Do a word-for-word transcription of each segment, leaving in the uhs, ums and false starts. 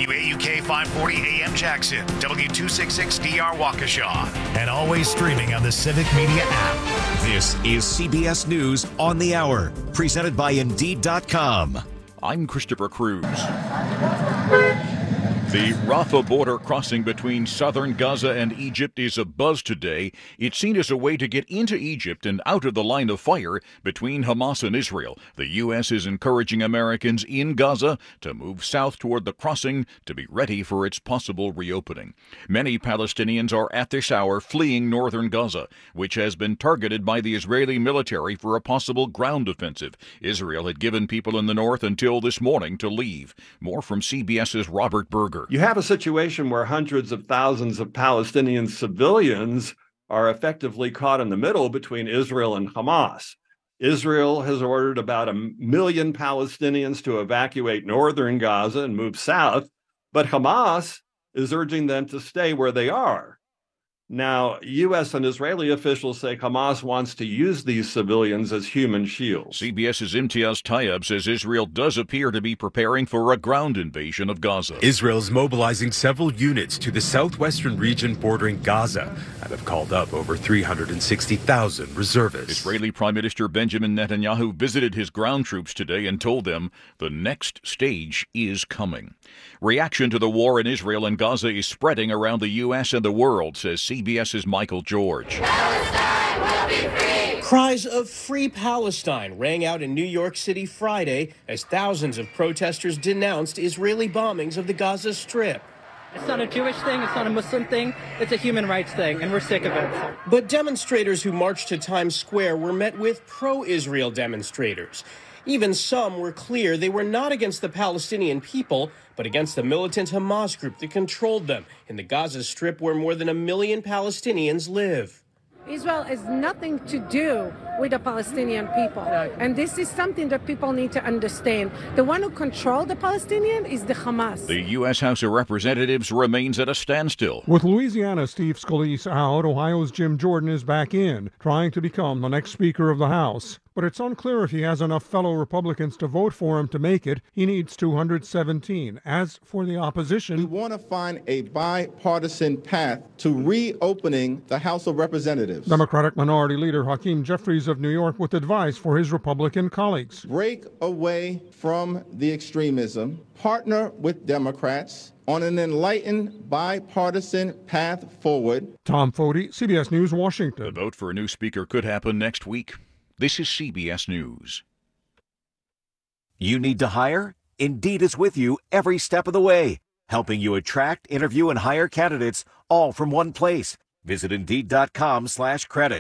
W A U K five forty A M Jackson, W two sixty-six D R Waukesha, and always streaming on the Civic Media app. This is C B S News on the Hour, presented by Indeed dot com. I'm Christopher Cruz. The Rafah border crossing between southern Gaza and Egypt is abuzz today. It's seen as a way to get into Egypt and out of the line of fire between Hamas and Israel. The U S is encouraging Americans in Gaza to move south toward the crossing to be ready for its possible reopening. Many Palestinians are at this hour fleeing northern Gaza, which has been targeted by the Israeli military for a possible ground offensive. Israel had given people in the north until this morning to leave. More from CBS's Robert Berger. You have a situation where hundreds of thousands of Palestinian civilians are effectively caught in the middle between Israel and Hamas. Israel has ordered about a million Palestinians to evacuate northern Gaza and move south, but Hamas is urging them to stay where they are. Now, U S and Israeli officials say Hamas wants to use these civilians as human shields. CBS's Imtiaz Tayyab says Israel does appear to be preparing for a ground invasion of Gaza. Israel's mobilizing several units to the southwestern region bordering Gaza and have called up over three hundred sixty thousand reservists. Israeli Prime Minister Benjamin Netanyahu visited his ground troops today and told them the next stage is coming. Reaction to the war in Israel and Gaza is spreading around the U S and the world, says CBS's Michael George. Palestine will be free. Cries of Free Palestine rang out in New York City Friday as thousands of protesters denounced Israeli bombings of the Gaza Strip. It's not a Jewish thing, it's not a Muslim thing, it's a human rights thing, and we're sick of it. But demonstrators who marched to Times Square were met with pro-Israel demonstrators. Even some were clear they were not against the Palestinian people, but against the militant Hamas group that controlled them in the Gaza Strip, where more than a million Palestinians live. Israel has nothing to do with the Palestinian people. And this is something that people need to understand. The one who controls the Palestinian is the Hamas. The U S House of Representatives remains at a standstill. With Louisiana's Steve Scalise out, Ohio's Jim Jordan is back in, trying to become the next Speaker of the House. But it's unclear if he has enough fellow Republicans to vote for him to make it. He needs two hundred seventeen. As for the opposition, we want to find a bipartisan path to reopening the House of Representatives. Democratic Minority Leader Hakeem Jeffries of New York with advice for his Republican colleagues. Break away from the extremism, partner with Democrats on an enlightened bipartisan path forward. Tom Foti, C B S News, Washington. The vote for a new speaker could happen next week. This is C B S News. You need to hire? Indeed is with you every step of the way, helping you attract, interview, and hire candidates all from one place. Visit Indeed dot com slash credit.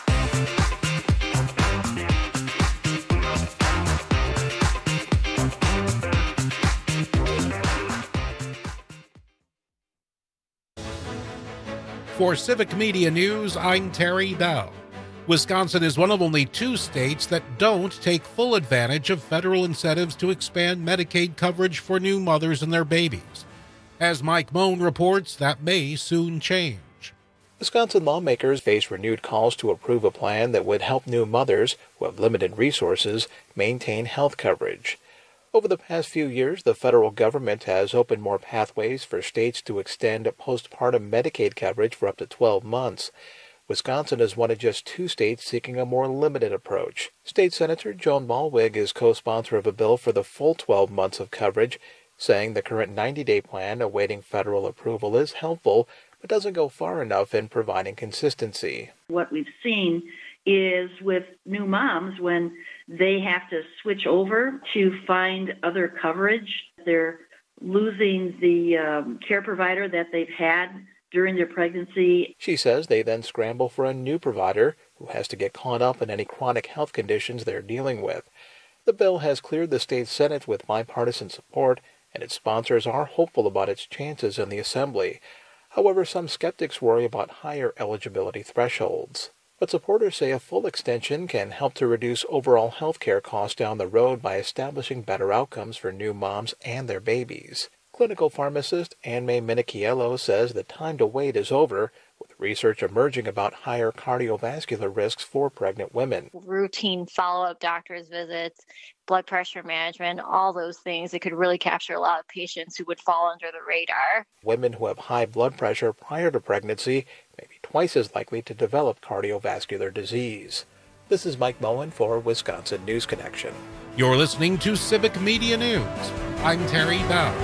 For Civic Media News, I'm Terry Dow. Wisconsin is one of only two states that don't take full advantage of federal incentives to expand Medicaid coverage for new mothers and their babies. As Mike Moan reports, that may soon change. Wisconsin lawmakers face renewed calls to approve a plan that would help new mothers who have limited resources maintain health coverage. Over the past few years, the federal government has opened more pathways for states to extend postpartum Medicaid coverage for up to twelve months. Wisconsin is one of just two states seeking a more limited approach. State Senator Joan Malwig is co-sponsor of a bill for the full twelve months of coverage, saying the current ninety-day plan awaiting federal approval is helpful, but doesn't go far enough in providing consistency. What we've seen is with new moms, when they have to switch over to find other coverage, they're losing the um, care provider that they've had during their pregnancy. She says they then scramble for a new provider who has to get caught up in any chronic health conditions they're dealing with. The bill has cleared the state Senate with bipartisan support, and its sponsors are hopeful about its chances in the Assembly. However, some skeptics worry about higher eligibility thresholds. But supporters say a full extension can help to reduce overall health care costs down the road by establishing better outcomes for new moms and their babies. Clinical pharmacist Anne May Minichiello says the time to wait is over, with research emerging about higher cardiovascular risks for pregnant women. Routine follow-up doctor's visits, blood pressure management, all those things. It could really capture a lot of patients who would fall under the radar. Women who have high blood pressure prior to pregnancy may be twice as likely to develop cardiovascular disease. This is Mike Moen for Wisconsin News Connection. You're listening to Civic Media News. I'm Terry Dow.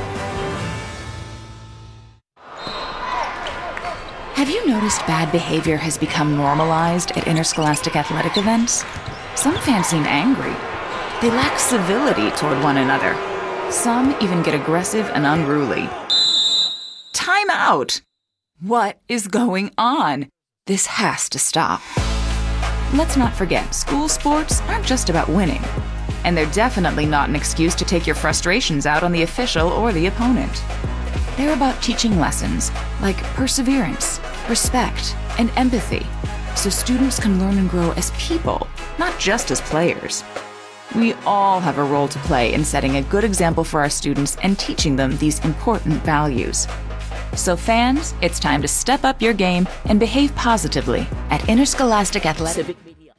Have you noticed bad behavior has become normalized at interscholastic athletic events? Some fans seem angry. They lack civility toward one another. Some even get aggressive and unruly. Time out! What is going on? This has to stop. Let's not forget, school sports aren't just about winning. And they're definitely not an excuse to take your frustrations out on the official or the opponent. They're about teaching lessons like perseverance, respect, and empathy, so students can learn and grow as people, not just as players. We all have a role to play in setting a good example for our students and teaching them these important values. So fans, it's time to step up your game and behave positively at Interscholastic Athletic.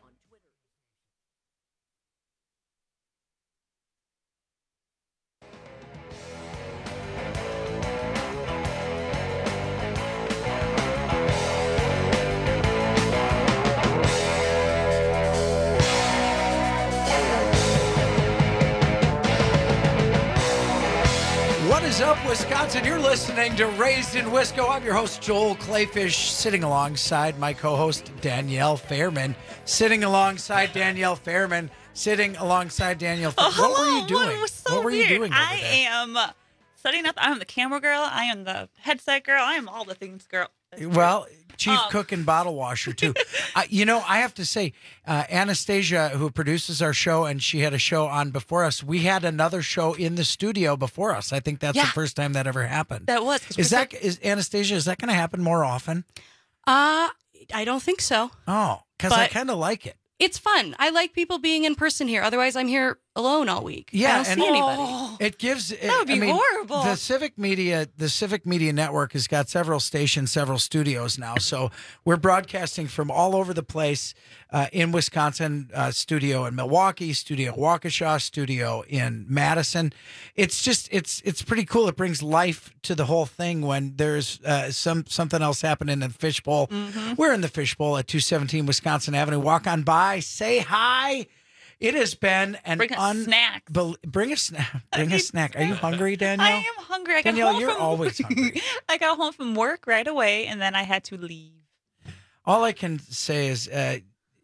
What is up, Wisconsin? You're listening to Raised in Wisco. I'm your host, Joel Clayfish, sitting alongside my co-host, Danielle Fairman. Sitting alongside Danielle Fairman. Sitting alongside Danielle Fairman. Oh, what were you doing? What, was so what were weird. you doing over I there? am setting up. I'm the camera girl. I am the headset girl. I am all the things girl. Well, chief Um, cook and bottle washer, too. uh, you know, I have to say, uh, Anastasia, who produces our show, and she had a show on before us, we had another show in the studio before us. I think that's Yeah. the first time that ever happened. That was. Is that, is Anastasia, is that going to happen more often? Uh, I don't think so. Oh, because I But- kind of like it. It's fun. I like people being in person here. Otherwise, I'm here alone all week. Yeah, I don't and see anybody. it gives. It, That would be I mean, horrible. The Civic Media, the Civic Media Network has got several stations, several studios now. So we're broadcasting from all over the place uh, in Wisconsin. Uh, studio in Milwaukee, studio in Waukesha, studio in Madison. It's just it's it's pretty cool. It brings life to the whole thing when there's uh, some something else happening in the Fishbowl. Mm-hmm. We're in the Fishbowl at two seventeen Wisconsin Avenue. Walk on by, say hi. It has been an Bring a un- snack. bel- bring a snack. Bring a snack. Are you hungry, Danielle? I am hungry. I got Danielle, home you're from, always hungry. I got home from work right away, and then I had to leave. All I can say is, uh,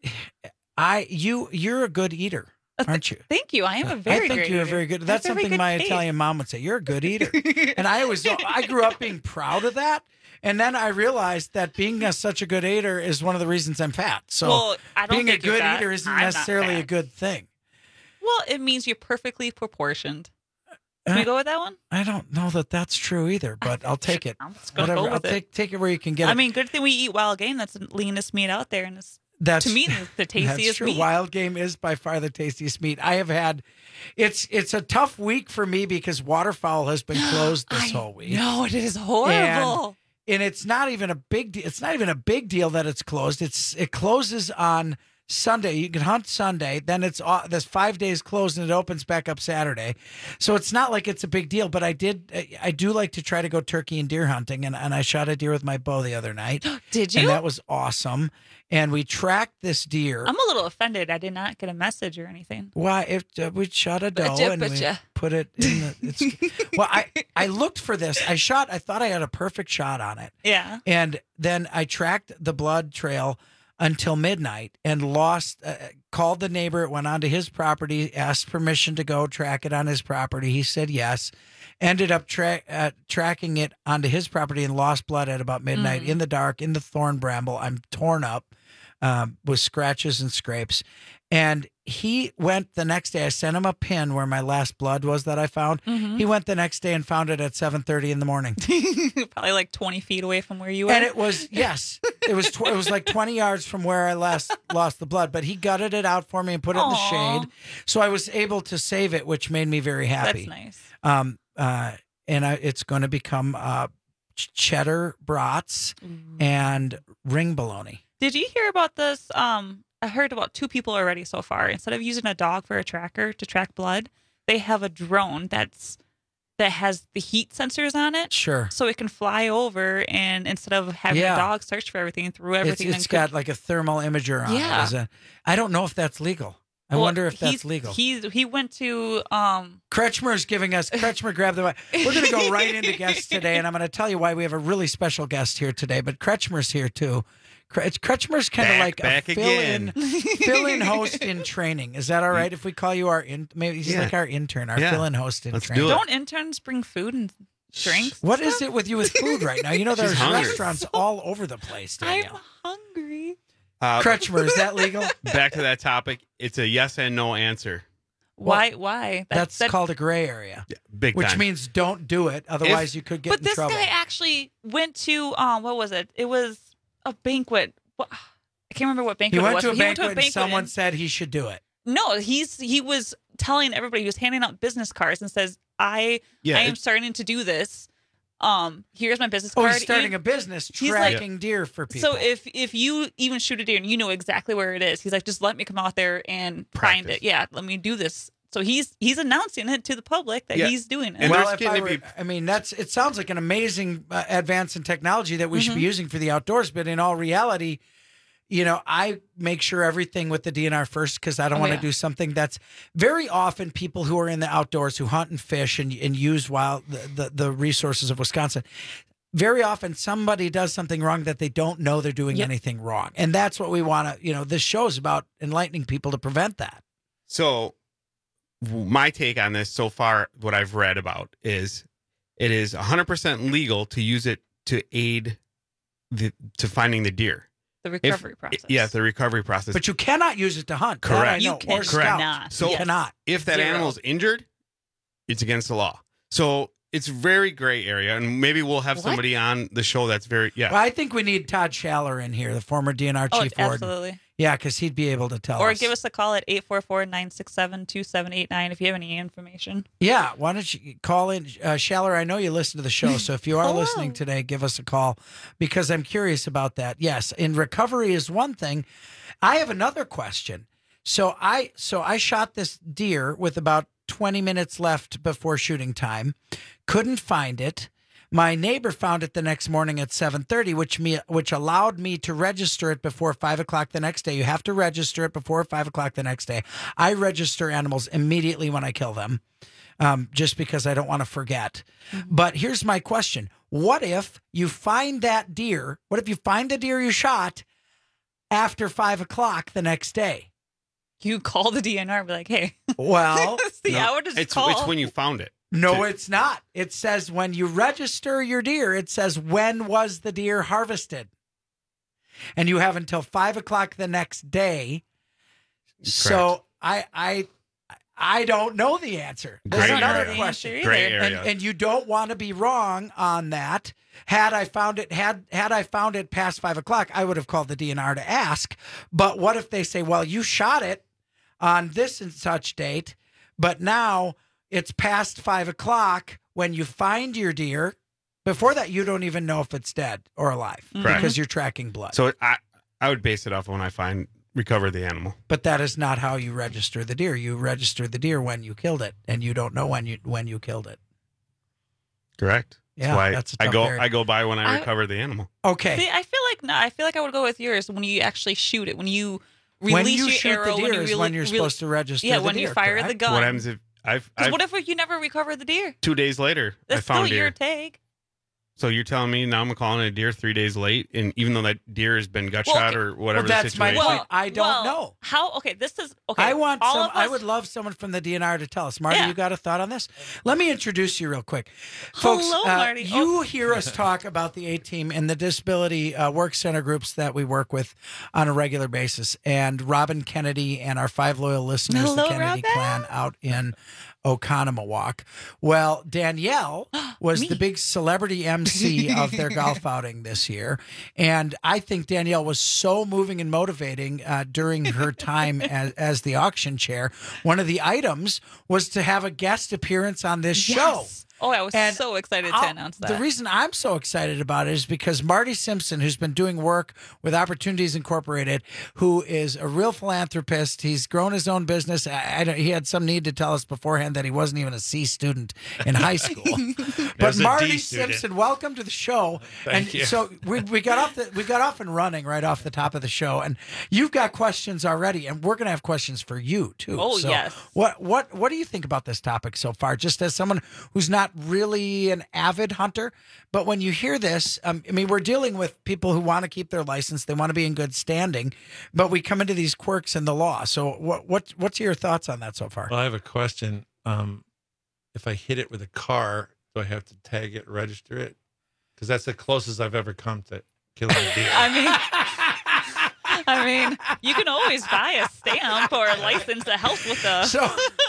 I you you're a good eater, aren't you? Thank you. I am a very I think great you're a eater. very good. I have That's very something good my taste. Italian mom would say. You're a good eater, and I always I grew up being proud of that. And then I realized that being a, such a good eater is one of the reasons I'm fat. So Well, I don't being a think you're good fat. eater isn't I'm not necessarily a fat. good thing. Well, it means you're perfectly proportioned. Can Uh, we go with that one? I don't know that that's true either, but I'll take it. I'm just gonna Whatever. go with I'll it. take take it where you can get it. I mean, good thing we eat wild game. That's the leanest meat out there, and it's That's to me the, the tastiest That's true. meat. Wild game is by far the tastiest meat. I have had. It's it's a tough week for me because waterfowl has been closed this whole week. No, it is horrible. And, and it's not even a big. De- it's not even a big deal that it's closed. It's it closes on Sunday. You can hunt Sunday. Then it's uh, there's five days closed and it opens back up Saturday. So it's not like it's a big deal. But I did. I, I do like to try to go turkey and deer hunting, and, and I shot a deer with my bow the other night. Did you? And that was awesome. And we tracked this deer. I'm a little offended. I did not get a message or anything. Why? If uh, we shot a doe Butcha, and we butcha. put it in the. It's, well, I I looked for this. I shot. I thought I had a perfect shot on it. Yeah. And then I tracked the blood trail until midnight and lost. Uh, called the neighbor. Went onto his property. Asked permission to go track it on his property. He said yes. Ended up tra- uh, tracking it onto his property and lost blood at about midnight Mm. in the dark in the thorn bramble. I'm torn up. Um, with scratches and scrapes. And he went the next day. I sent him a pin where my last blood was that I found. Mhm. He went the next day and found it at seven thirty in the morning. Probably like twenty feet away from where you were. And it was, yes, it was tw- it was like twenty yards from where I last lost the blood. But he gutted it out for me and put it in the Aw. shade. So I was able to save it, which made me very happy. That's nice. Um, uh, and I, it's going to become uh, ch- cheddar brats, and ring bologna. Did you hear about this? Um, I heard about two people already so far. Instead of using a dog for a tracker to track blood, they have a drone that's that has the heat sensors on it. Sure. So it can fly over, and instead of having Yeah. a dog search for everything through everything, It's, and it's could- got like a thermal imager on Yeah. it. Is it? I don't know if that's legal. I Well, wonder if that's he's- legal. He's he went to um Kretschmer's giving us, Kretschmer, grab the mic. We're going to go right into guests today, and I'm going to tell you why we have a really special guest here today, but Kretschmer's here too. Kre- Kretschmer's kind of Back, like back a fill-in, again. fill-in host in training. Is that all right if we call you our, in, maybe he's Yeah. like our intern, our Yeah. fill-in host in Let's training. do it. Don't interns bring food and drinks? What is it with you with food right now? You know, there's She's hungry. restaurants all over the place, Danielle. I'm hungry. Uh, Kretschmer, is that legal? Back to that topic. It's a yes and no answer. Why? Why? That's that- called a gray area, Big which time. means don't do it. Otherwise, If- you could get But in this trouble. guy actually went to um what was it? It was a banquet. What, I can't remember what banquet he it went was. to a but he banquet, went to a banquet and someone and- said he should do it. No, he's he was telling everybody, he was handing out business cards and says, I Yeah, I am it- starting to do this. Um, here's my business Oh, card. he's starting You- a business He's like- tracking deer for people. So if if you even shoot a deer and you know exactly where it is, he's like, just let me come out there and find Practice. it. Yeah, let me do this. So he's he's announcing it to the public that Yeah. he's doing it. And well, there's if getting I, to were, be- I mean, that's it. Sounds like an amazing uh, advance in technology that we should be Mhm. using for the outdoors. But in all reality, you know, I make sure everything with the D N R first because I don't Oh, want to yeah. do something that's very often people who are in the outdoors who hunt and fish and, and use wild the, the the resources of Wisconsin. Very often somebody does something wrong that they don't know they're doing Yep. anything wrong, and that's what we want to. You know, this show is about enlightening people to prevent that. So, w- my take on this so far, what I've read about is it is one hundred percent legal to use it to aid the to finding the deer. The If- recovery process. Yeah, the recovery process. But you cannot use it to hunt. That I Correct. know, You or can- scout. Correct. So- you cannot. if that Zero. animal's injured, it's against the law. So it's very gray area, and maybe we'll have What? somebody on the show that's very yeah. Well, I think we need Todd Schaller in here, the former D N R Oh, chief warden. absolutely. Yeah, because he'd be able to tell Or us. give us a call at eight four four, nine six seven, two seven eight nine if you have any information. Yeah, why don't you call in, uh, Schaller? I know you listen to the show, so if you are Hello. listening today, give us a call because I'm curious about that. Yes, and recovery is one thing. I have another question. So I so I shot this deer with about twenty minutes left before shooting time. Couldn't find it. My neighbor found it the next morning at seven thirty, which me which allowed me to register it before five o'clock the next day. You have to register it before five o'clock the next day. I register animals immediately when I kill them, um, just because I don't want to forget. But here's my question: what if you find that deer? What if you find the deer you shot after five o'clock the next day? You call the D N R and be like, hey, Well, it's the No, hour to it's call. it's when you found it. no, To- it's not. It says when you register your deer, it says when was the deer harvested, and you have until five o'clock the next day. So I I I don't know the answer. There's Gray another area. question. Gray And, area. and you don't want to be wrong on that. Had I found it had had I found it past five o'clock, I would have called the D N R to ask. But what if they say, "Well, you shot it on this and such date, but now it's past five o'clock when you find your deer." Before that, you don't even know if it's dead or alive Correct. because you're tracking blood. So I I would base it off when I find recover the animal. But that is not how you register the deer. You register the deer when you killed it, and you don't know when you when you killed it. Correct. Yeah, That's why that's a I tough go area. I go by when I I- recover the animal. Okay. See, I feel like no. I feel like I would go with yours when you actually shoot it. When you release When you your shoot arrow, the deer when you is really, when you're really- supposed to register Yeah, the when you deer, fire the correct? gun. What happens if I've, Because I've what if you never recover the deer? two days later That's I found still deer. your tag. So you're telling me now I'm calling a deer three days late, and even though that deer has been gut Well, shot okay. or whatever Well, the that's my situation. point. I don't well, know. How? Okay, this is okay. I want all some. of I us- would love someone from the D N R to tell us. Marty, Yeah. you got a thought on this? Let me introduce you real quick, folks. Hello, uh, Marty. You Oh. hear us talk about the A Team and the disability uh, work center groups that we work with on a regular basis, and Robin Kennedy and our five loyal listeners, Hello, the Kennedy Robin. clan, out in Oconomowoc. Well, Danielle was Me. the big celebrity M C of their golf outing this year, and I think Danielle was so moving and motivating uh, during her time as, as the auction chair. One of the items was to have a guest appearance on this show. Yes. Oh, I was And so excited to I'll- announce that. The reason I'm so excited about it is because Marty Simpson, who's been doing work with Opportunities Incorporated, who is a real philanthropist, he's grown his own business. I, I don't- he had some need to tell us beforehand that he wasn't even a C student in high school. But was a D Marty student. Simpson, welcome to the show. Thank and you. So we, we got off the we got off and running right off the top of the show, and you've got questions already, and we're going to have questions for you too. Oh, So yes. What what what do you think about this topic so far? Just as someone who's not really an avid hunter, but when you hear this, um, I mean, we're dealing with people who want to keep their license, they want to be in good standing, but we come into these quirks in the law. So what what what's your thoughts on that so far? Well, I have a question. Um, if I hit it with a car, do I have to tag it, register it? Because that's the closest I've ever come to killing a deer. I mean, I mean, you can always buy a stamp or a license to help with the. So,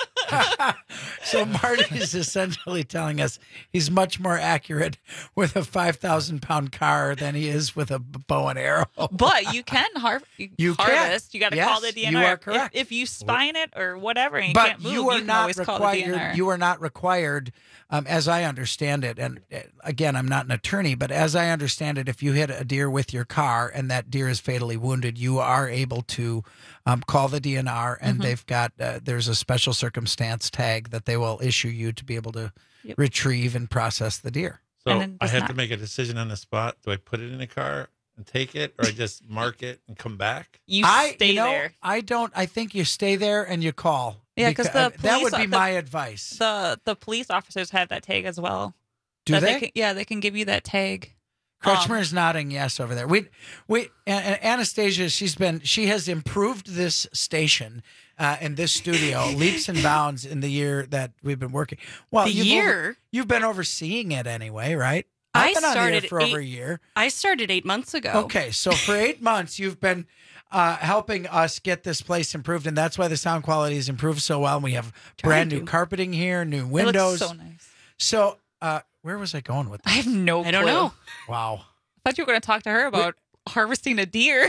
so Marty's essentially telling us he's much more accurate with a five thousand pound car than he is with a b- bow and arrow. But you can har- You can. harvest. You got to call Yes, the D N R. you are If- correct. If, you spine it or whatever and you But can't move, you are can not always call the D N R. required. You are not required, um, as I understand it. And uh, again, I'm not an attorney, but as I understand it, if you hit a deer with your car and that deer is fatally wounded, you are able to um, call the D N R, and Mhm. they've got uh, there's a special circumstance tag that they will issue you to be able to Yep. retrieve and process the deer. So And then I does have not- to make a decision on the spot. Do I put it in a car and take it, or I just mark it and come back? You I, stay you know, there. I don't. I think you stay there and you call. Yeah, because Beca- the uh, that would police- be the- my advice. The the police officers have that tag as well. Do That they? can, yeah, they can give you that tag. Kretschmer Um, is nodding yes over there. We, we, and Anastasia, she's been, she has improved this station uh, and this studio leaps and bounds in the year that we've been working. Well, The you've year? over- you've been overseeing it anyway, right? I I've been on the air started for eight, over a year. I started eight months ago. Okay, so for eight months, you've been uh, helping us get this place improved, and that's why the sound quality has improved so well. And we have brand new to. carpeting here, new It looks windows. so nice. So, uh, where was I going with I this? have no I don't clue. know. Wow. I thought you were going to talk to her about harvesting a deer.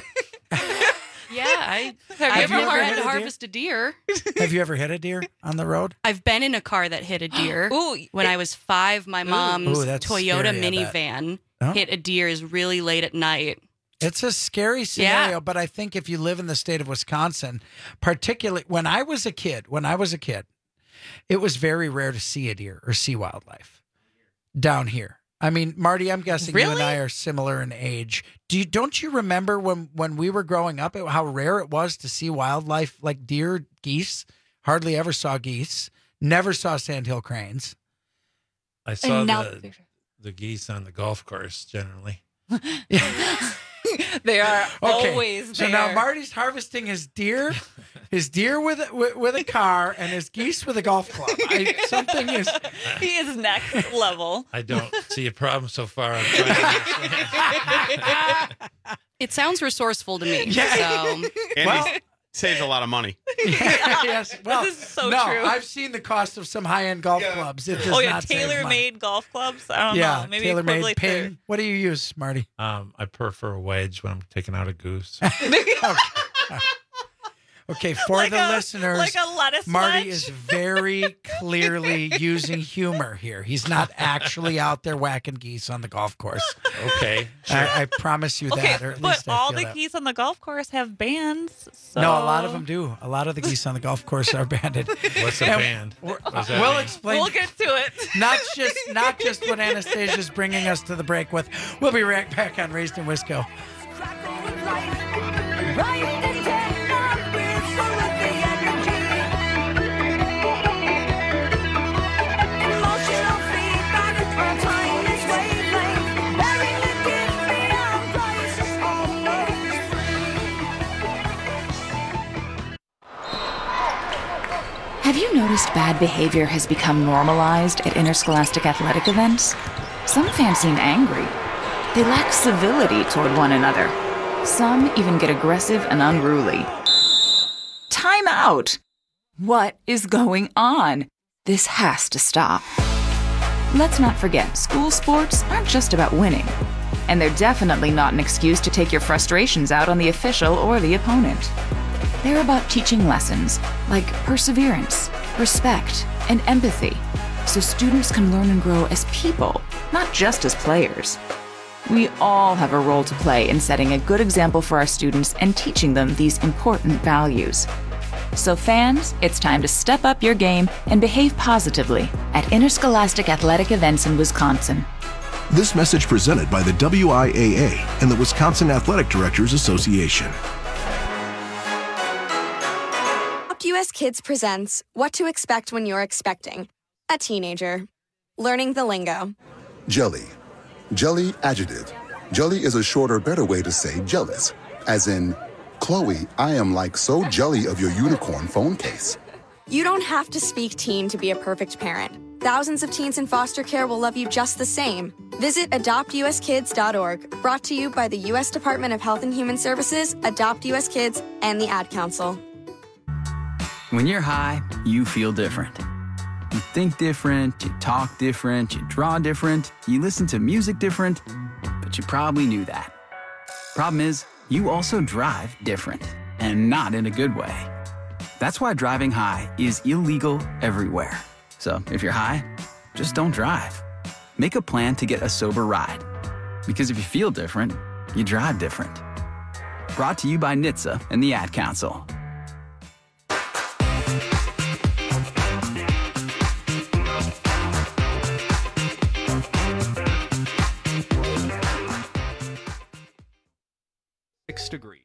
Yeah, I, Have I've you ever never hit had a to deer? harvest a deer. Have you ever hit a deer on the road? I've been in a car that hit a deer. Ooh, When I was five, my mom's Ooh, that's Toyota scary, I bet. minivan Oh. hit a deer really late at night. It's a scary scenario, Yeah. but I think if you live in the state of Wisconsin, particularly when I was a kid, when I was a kid, it was very rare to see a deer or see wildlife down here. I mean, Marty, I'm guessing you and Really? I are similar in age. Do you, don't you remember when, when we were growing up, how rare it was to see wildlife like deer, geese? Hardly ever saw geese. Never saw sandhill cranes. I saw now- the, the geese on the golf course generally. They are Okay, always so there. now Marty's harvesting his deer, his deer with a, with, with a car, and his geese with a golf club. I, something is. He is next level. I don't see a problem so far. I'm trying to understand. It sounds resourceful to me. Yeah. So And Well- he saves a lot of money. Yes, well, This is so no, true. I've seen the cost of some high-end golf clubs. It does Oh yeah, not save money. tailor-made golf clubs. I don't Yeah, know. Maybe tailor-made equivalent pin. to- What do you use, Marty? Um, I prefer a wedge when I'm taking out a goose. Okay, for Like the a- listeners, like a lettuce Marty wedge? is very clearly using humor here. He's not actually out there whacking geese on the golf course. Okay, sure. I, I promise you Okay, that, or at but least I all feel the that. geese on the golf course have bands. So... No, a lot of them do. A lot of the geese on the golf course are banded. What's a And band? we're- What does that We'll mean? explain. We'll get to it. Not just not just what Anastasia's bringing us to the break with. We'll be right back on Raised in Wisco. Have you noticed bad behavior has become normalized at interscholastic athletic events? Some fans seem angry. They lack civility toward one another. Some even get aggressive and unruly. Time out! What is going on? This has to stop. Let's not forget, school sports aren't just about winning. And they're definitely not an excuse to take your frustrations out on the official or the opponent. They're about teaching lessons like perseverance, respect, and empathy. so students can learn and grow as people, not just as players. We all have a role to play in setting a good example for our students and teaching them these important values. So fans, it's time to step up your game and behave positively at interscholastic athletic events in Wisconsin. This message presented by the W I A A and the Wisconsin Athletic Directors Association. U S Kids presents What to Expect When You're Expecting a Teenager. Learning the lingo. Jelly. Jelly adjective. Jelly is a shorter, better way to say jealous. As in, Chloe, I am like so jelly of your unicorn phone case. You don't have to speak teen to be a perfect parent. Thousands of teens in foster care will love you just the same. Visit adopt u s kids dot org, brought to you by the U S Department of Health and Human Services, Adopt U S Kids, and the Ad Council. When you're high, you feel different. You think different, you talk different, you draw different, you listen to music different, but you probably knew that. Problem is, you also drive different, and not in a good way. That's why driving high is illegal everywhere. So if you're high, just don't drive. Make a plan to get a sober ride. Because if you feel different, you drive different. Brought to you by N H T S A and the Ad Council. Six degrees.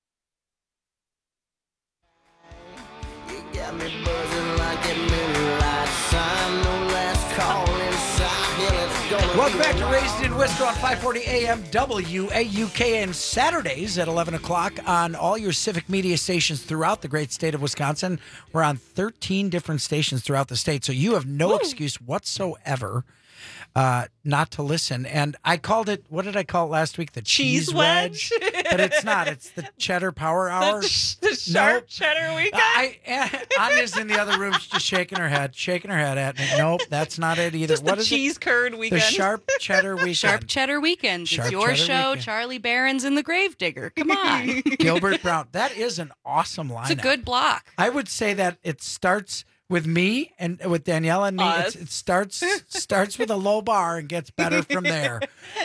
Welcome back to Raised in Wisco on five forty A M W A U K, and Saturdays at eleven o'clock on all your civic media stations throughout the great state of Wisconsin. We're on thirteen different stations throughout the state, so you have no Woo. excuse whatsoever uh, not to listen. And I called it, what did I call it last week? The cheese, Cheese wedge? wedge? But it's not. It's the cheddar power hour. The, the sharp Nope. cheddar weekend. I, Anya's in the other room just shaking her head, shaking her head at me. Nope, that's not it either. Just what the is cheese it? curd The weekend. sharp cheddar weekend. Sharp Cheddar Weekend. Sharp It's your Cheddar show, Weekend. Charlie Barron's and the Gravedigger. Come on. Gilbert Brown. That is an awesome lineup. It's a good block. I would say that it starts with me and with Danielle and me. It's, it starts starts with a low bar and gets better from there.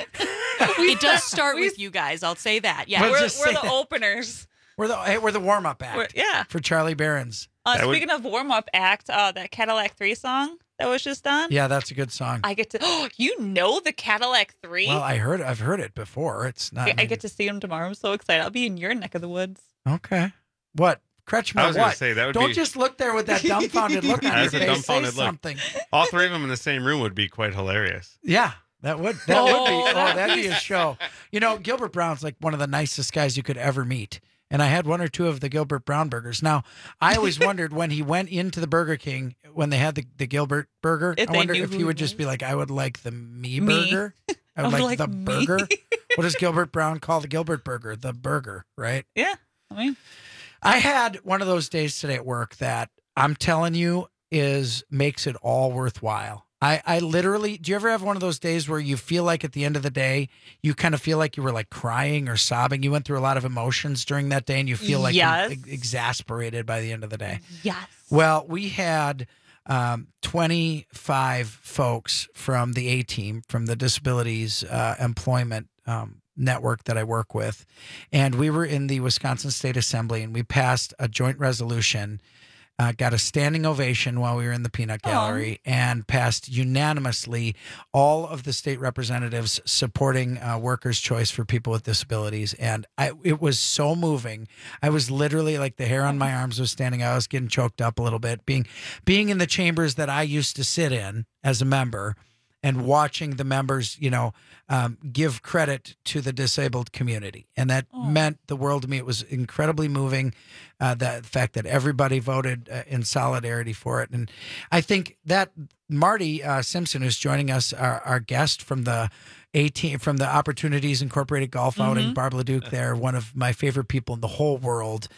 It does start with you guys. I'll say that. Yeah, We'll we're just we're say the that. openers. We're the hey, we're the warm up act. We're- yeah. For Charlie Barron's. Uh, That would- speaking of warm up act, uh, that Cadillac three song that was just done. Yeah, that's a good song. I get to. Oh, you know the Cadillac three? Well, I heard I've heard it before. It's not. I, I get to see him tomorrow. I'm so excited. I'll be in your neck of the woods. Okay. What? Kretschmer, I was gonna what? say, that would Don't be- just look there with that dumbfounded look on your As a face. dumbfounded Say look. something. All three of them in the same room would be quite hilarious. Yeah, that would that Oh, would be oh that'd that'd be- be a show. You know, Gilbert Brown's like one of the nicest guys you could ever meet. And I had one or two of the Gilbert Brown burgers. Now, I always wondered when he went into the Burger King when they had the, the Gilbert burger. If I they wonder knew if who he he would just be like, I would like the me, Me. burger. I would I would like, like the me. burger. What does Gilbert Brown call the Gilbert burger? The burger, right? Yeah. I mean, I had one of those days today at work that I'm telling you is makes it all worthwhile. I, I literally, do you ever have one of those days where you feel like at the end of the day, you kind of feel like you were like crying or sobbing? You went through a lot of emotions during that day and you feel like Yes. ex- exasperated by the end of the day. yes. Well, we had um, twenty-five folks from the A team, from the Disabilities uh, Employment um, Network that I work with. And we were in the Wisconsin State Assembly and we passed a joint resolution, uh, got a standing ovation while we were in the peanut gallery, and passed unanimously all of the state representatives supporting uh, workers' choice for people with disabilities. And I, it was so moving. I was literally like the hair on my arms was standing out. I was getting choked up a little bit. Being, being in the chambers that I used to sit in as a member and watching the members, you know, um, give credit to the disabled community. And that meant the world to me. It was incredibly moving, uh, the fact that everybody voted uh, in solidarity for it. And I think that Marty uh, Simpson, who's joining us, our, our guest from the eighteen from the Opportunities Incorporated Golf Outing, Mhm. Barb LeDuc there, one of my favorite people in the whole world,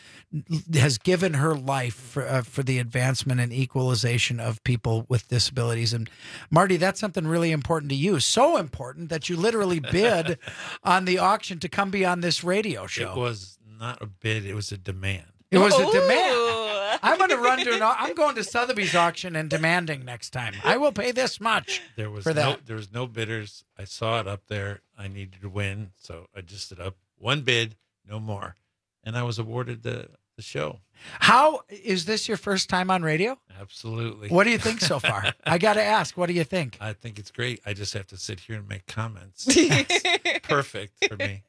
has given her life for, uh, for the advancement and equalization of people with disabilities. And Marty, that's something really important to you. So important that you literally bid on the auction to come be on this radio show. It was not a bid; it was a demand. It was a Ooh. demand. I'm going to run to an. au- I'm going to Sotheby's auction and demanding next time. I will pay this much. There was for no, that. there was no bidders. I saw it up there. I needed to win, so I just did up one bid, no more, and I was awarded the the show. How is this your first time on radio? Absolutely. What do you think so far? I got to ask. What do you think? I think it's great. I just have to sit here and make comments. It's perfect for me.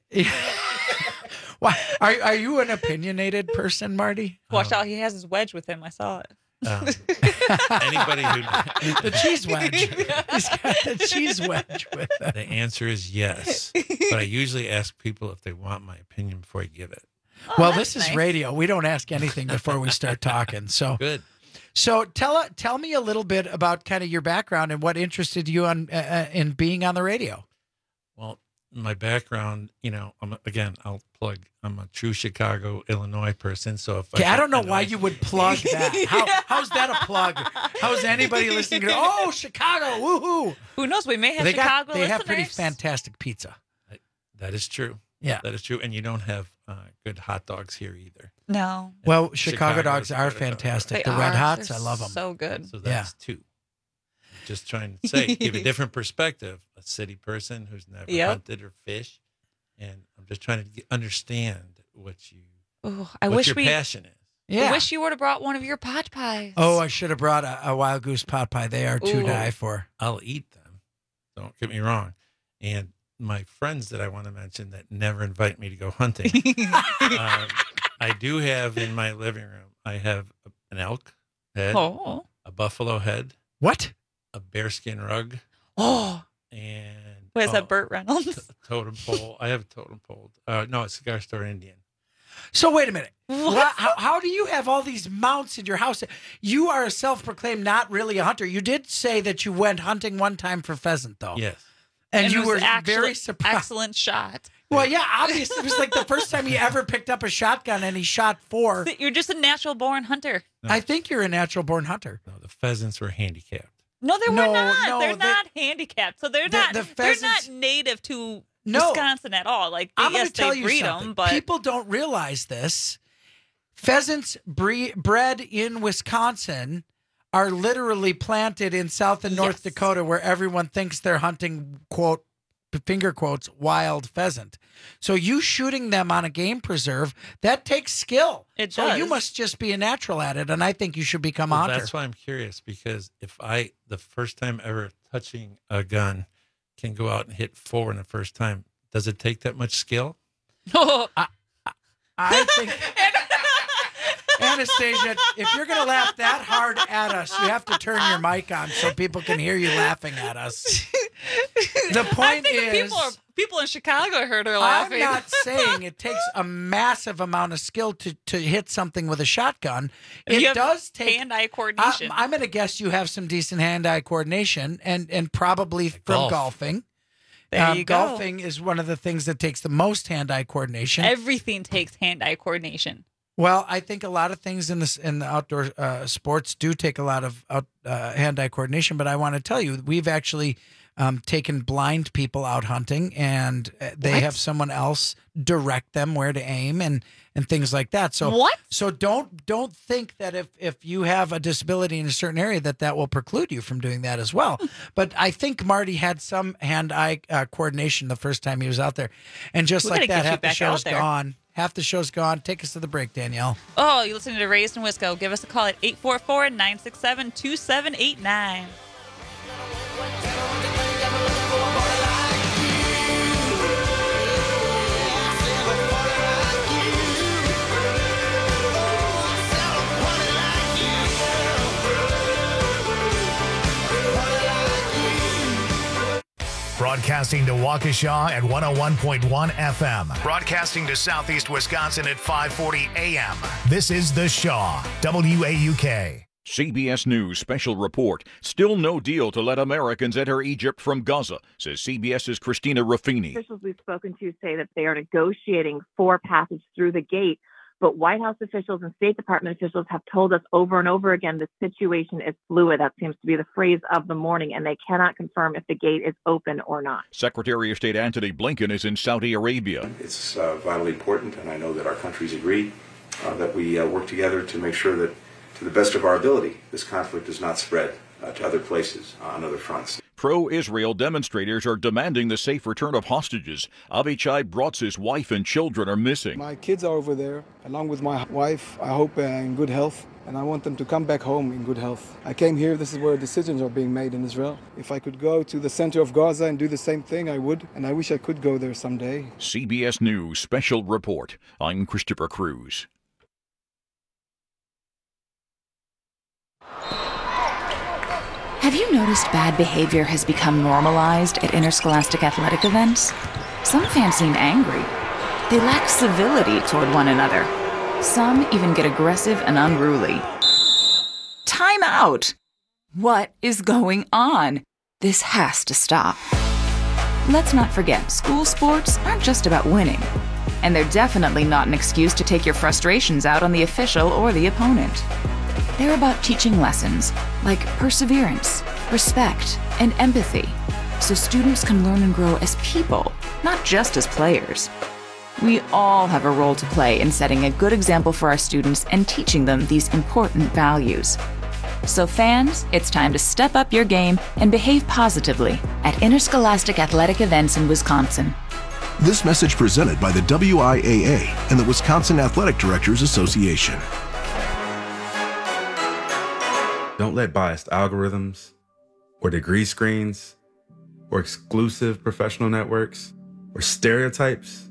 Why are are you an opinionated person, Marty? Watch out, he has his wedge with him. I saw it. Um, anybody who the cheese wedge. He's got the cheese wedge with him. The answer is yes, but I usually ask people if they want my opinion before I give it. Oh, well, this is radio. We don't ask anything before we start talking. So good. So tell tell me a little bit about kind of your background and what interested you on uh, in being on the radio. Well, my background, you know, I'm, again, I'll plug. I'm a true Chicago, Illinois person. So if Okay, I, I don't know why you would plug that. How how's that a plug? How's anybody listening? Go, oh, Chicago, woohoo! Who knows? We may have they Chicago got, They listeners. have pretty fantastic pizza. That is true. Yeah, that is true. And you don't have uh, good hot dogs here either. No. Well, Chicago, Chicago dogs is are better fantastic. They the Red are. Hots, They're I love them. So good. So that's Yeah. two. Just trying to say, give a different perspective. A city person who's never Yep. hunted or fished, and I'm just trying to get, understand what you, Ooh, I what wish your we. passion is. Yeah. I wish you would have brought one of your pot pies. Oh, I should have brought a, a wild goose pot pie. They are to Ooh. die for. I'll eat them. Don't get me wrong. And my friends that I want to mention that never invite me to go hunting. um, I do have in my living room, I have an elk head, Oh. a buffalo head, What? a bearskin rug, Oh. and What is oh, that, Burt Reynolds? t- totem pole. I have a totem pole. Uh, no, it's Cigar Store Indian. So wait a minute. What? Wha- How, how do you have all these mounts in your house? You are a self-proclaimed not really a hunter. You did say that you went hunting one time for pheasant, though. Yes. And, And you it were was actually very surprised. Excellent shot. Well, yeah, obviously. It was like the first time he ever picked up a shotgun and he shot four. You're just a natural born hunter. I think you're a natural-born hunter. No, the pheasants were handicapped. No, they No, were not. no, they're they- not handicapped, so they're The- not. the they're pheasants- not native to No. Wisconsin at all. Like, they, I'm going yes, to tell they you breed something. them, but People don't realize this. Pheasants bre- bred in Wisconsin are literally planted in South and North Yes. Dakota, where everyone thinks they're hunting, quote, finger quotes, wild pheasant. So you shooting them on a game preserve, that takes skill. It so you does. must just be a natural at it, and I think you should become a Well, hunter. that's why I'm curious, because if I, the first time ever touching a gun, can go out and hit four in the first time, does it take that much skill? I think, Anastasia, if you're going to laugh that hard at us, you have to turn your mic on so people can hear you laughing at us. The I point think is, people are, people in Chicago heard her I'm laughing. not saying it takes a massive amount of skill to, to hit something with a shotgun. It You have does take hand-eye I, coordination. I'm going to guess you have some decent hand-eye coordination, and and probably from golf. golfing. There Um, you go. golfing is one of the things that takes the most hand-eye coordination. Everything takes hand-eye coordination. Well, I think a lot of things in this in the outdoor uh, sports do take a lot of out, uh, hand-eye coordination. But I want to tell you, we've actually um, taken blind people out hunting, and uh, they What? have someone else direct them where to aim and and things like that. So What? So don't don't think that if if you have a disability in a certain area that that will preclude you from doing that as well. But I think Marty had some hand-eye uh, coordination the first time he was out there, and just We like gotta that, get you half the back show's out there. gone. Half the show's gone. Take us to the break, Danielle. Oh, you're listening to Raised in Wisco. Give us a call at eight four four, nine six seven, two seven eight nine. Broadcasting to Waukesha at one oh one point one F M. Broadcasting to Southeast Wisconsin at five forty A M. This is The Shaw, W A U K. C B S News special report. Still no deal to let Americans enter Egypt from Gaza, says CBS's Christina Ruffini. Officials we've spoken to say that they are negotiating for passage through the gate, but White House officials and State Department officials have told us over and over again the situation is fluid. That seems to be the phrase of the morning, and they cannot confirm if the gate is open or not. Secretary of State Antony Blinken is in Saudi Arabia. It's uh, vitally important, and I know that our countries agree uh, that we uh, work together to make sure that to the best of our ability, this conflict does not spread uh, to other places uh, on other fronts. Pro-Israel demonstrators are demanding the safe return of hostages. Avichai Brotz's wife and children are missing. My kids are over there, along with my wife, I hope uh, in good health, and I want them to come back home in good health. I came here, this is where decisions are being made in Israel. If I could go to the center of Gaza and do the same thing, I would, and I wish I could go there someday. C B S News Special Report. I'm Christopher Cruz. Have you noticed bad behavior has become normalized at interscholastic athletic events? Some fans seem angry. They lack civility toward one another. Some even get aggressive and unruly. Time out! What is going on? This has to stop. Let's not forget, school sports aren't just about winning. And they're definitely not an excuse to take your frustrations out on the official or the opponent. They're about teaching lessons like perseverance, respect, and empathy, so students can learn and grow as people, not just as players. We all have a role to play in setting a good example for our students and teaching them these important values. So fans, it's time to step up your game and behave positively at interscholastic athletic events in Wisconsin. This message presented by the W I A A and the Wisconsin Athletic Directors Association. Don't let biased algorithms or degree screens or exclusive professional networks or stereotypes.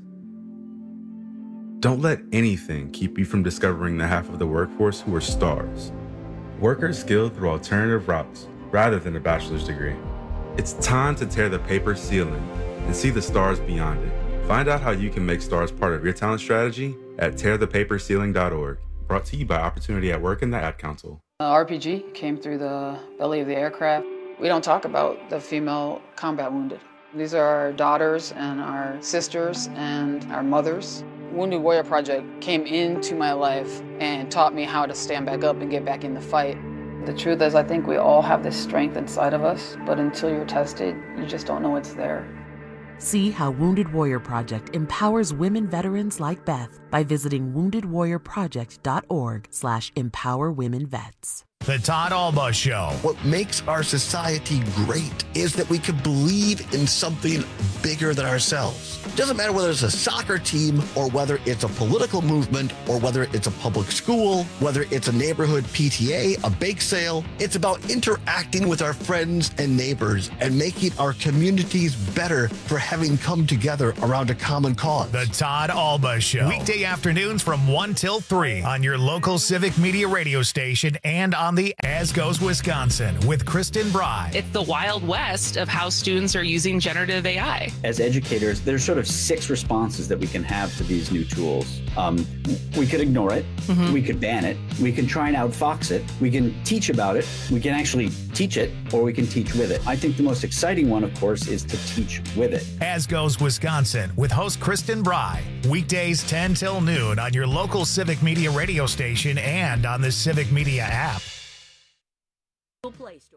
Don't let anything keep you from discovering the half of the workforce who are stars. Workers skilled through alternative routes rather than a bachelor's degree. It's time to tear the paper ceiling and see the stars beyond it. Find out how you can make stars part of your talent strategy at tear the paper ceiling dot org. Brought to you by Opportunity at Work and the Ad Council. Uh, R P G came through the belly of the aircraft. We don't talk about the female combat wounded. These are our daughters and our sisters and our mothers. Wounded Warrior Project came into my life and taught me how to stand back up and get back in the fight. The truth is, I think we all have this strength inside of us, but until you're tested, you just don't know it's there. See how Wounded Warrior Project empowers women veterans like Beth by visiting wounded warrior project dot org slash empower women vets. The Todd Alba Show. What makes our society great is that we can believe in something bigger than ourselves. It doesn't matter whether it's a soccer team or whether it's a political movement or whether it's a public school, whether it's a neighborhood P T A, a bake sale. It's about interacting with our friends and neighbors and making our communities better for having come together around a common cause. The Todd Alba Show. Weekday afternoons from one till three on your local Civic Media radio station and on the As Goes Wisconsin with Kristen Bry. It's the Wild West of how students are using generative A I. As educators, there's sort of six responses that we can have to these new tools. Um, we could ignore it. Mm-hmm. We could ban it. We can try and outfox it. We can teach about it. We can actually teach it, or we can teach with it. I think the most exciting one, of course, is to teach with it. As Goes Wisconsin with host Kristen Bry. Weekdays ten till noon on your local Civic Media radio station and on the Civic Media app. Play Store.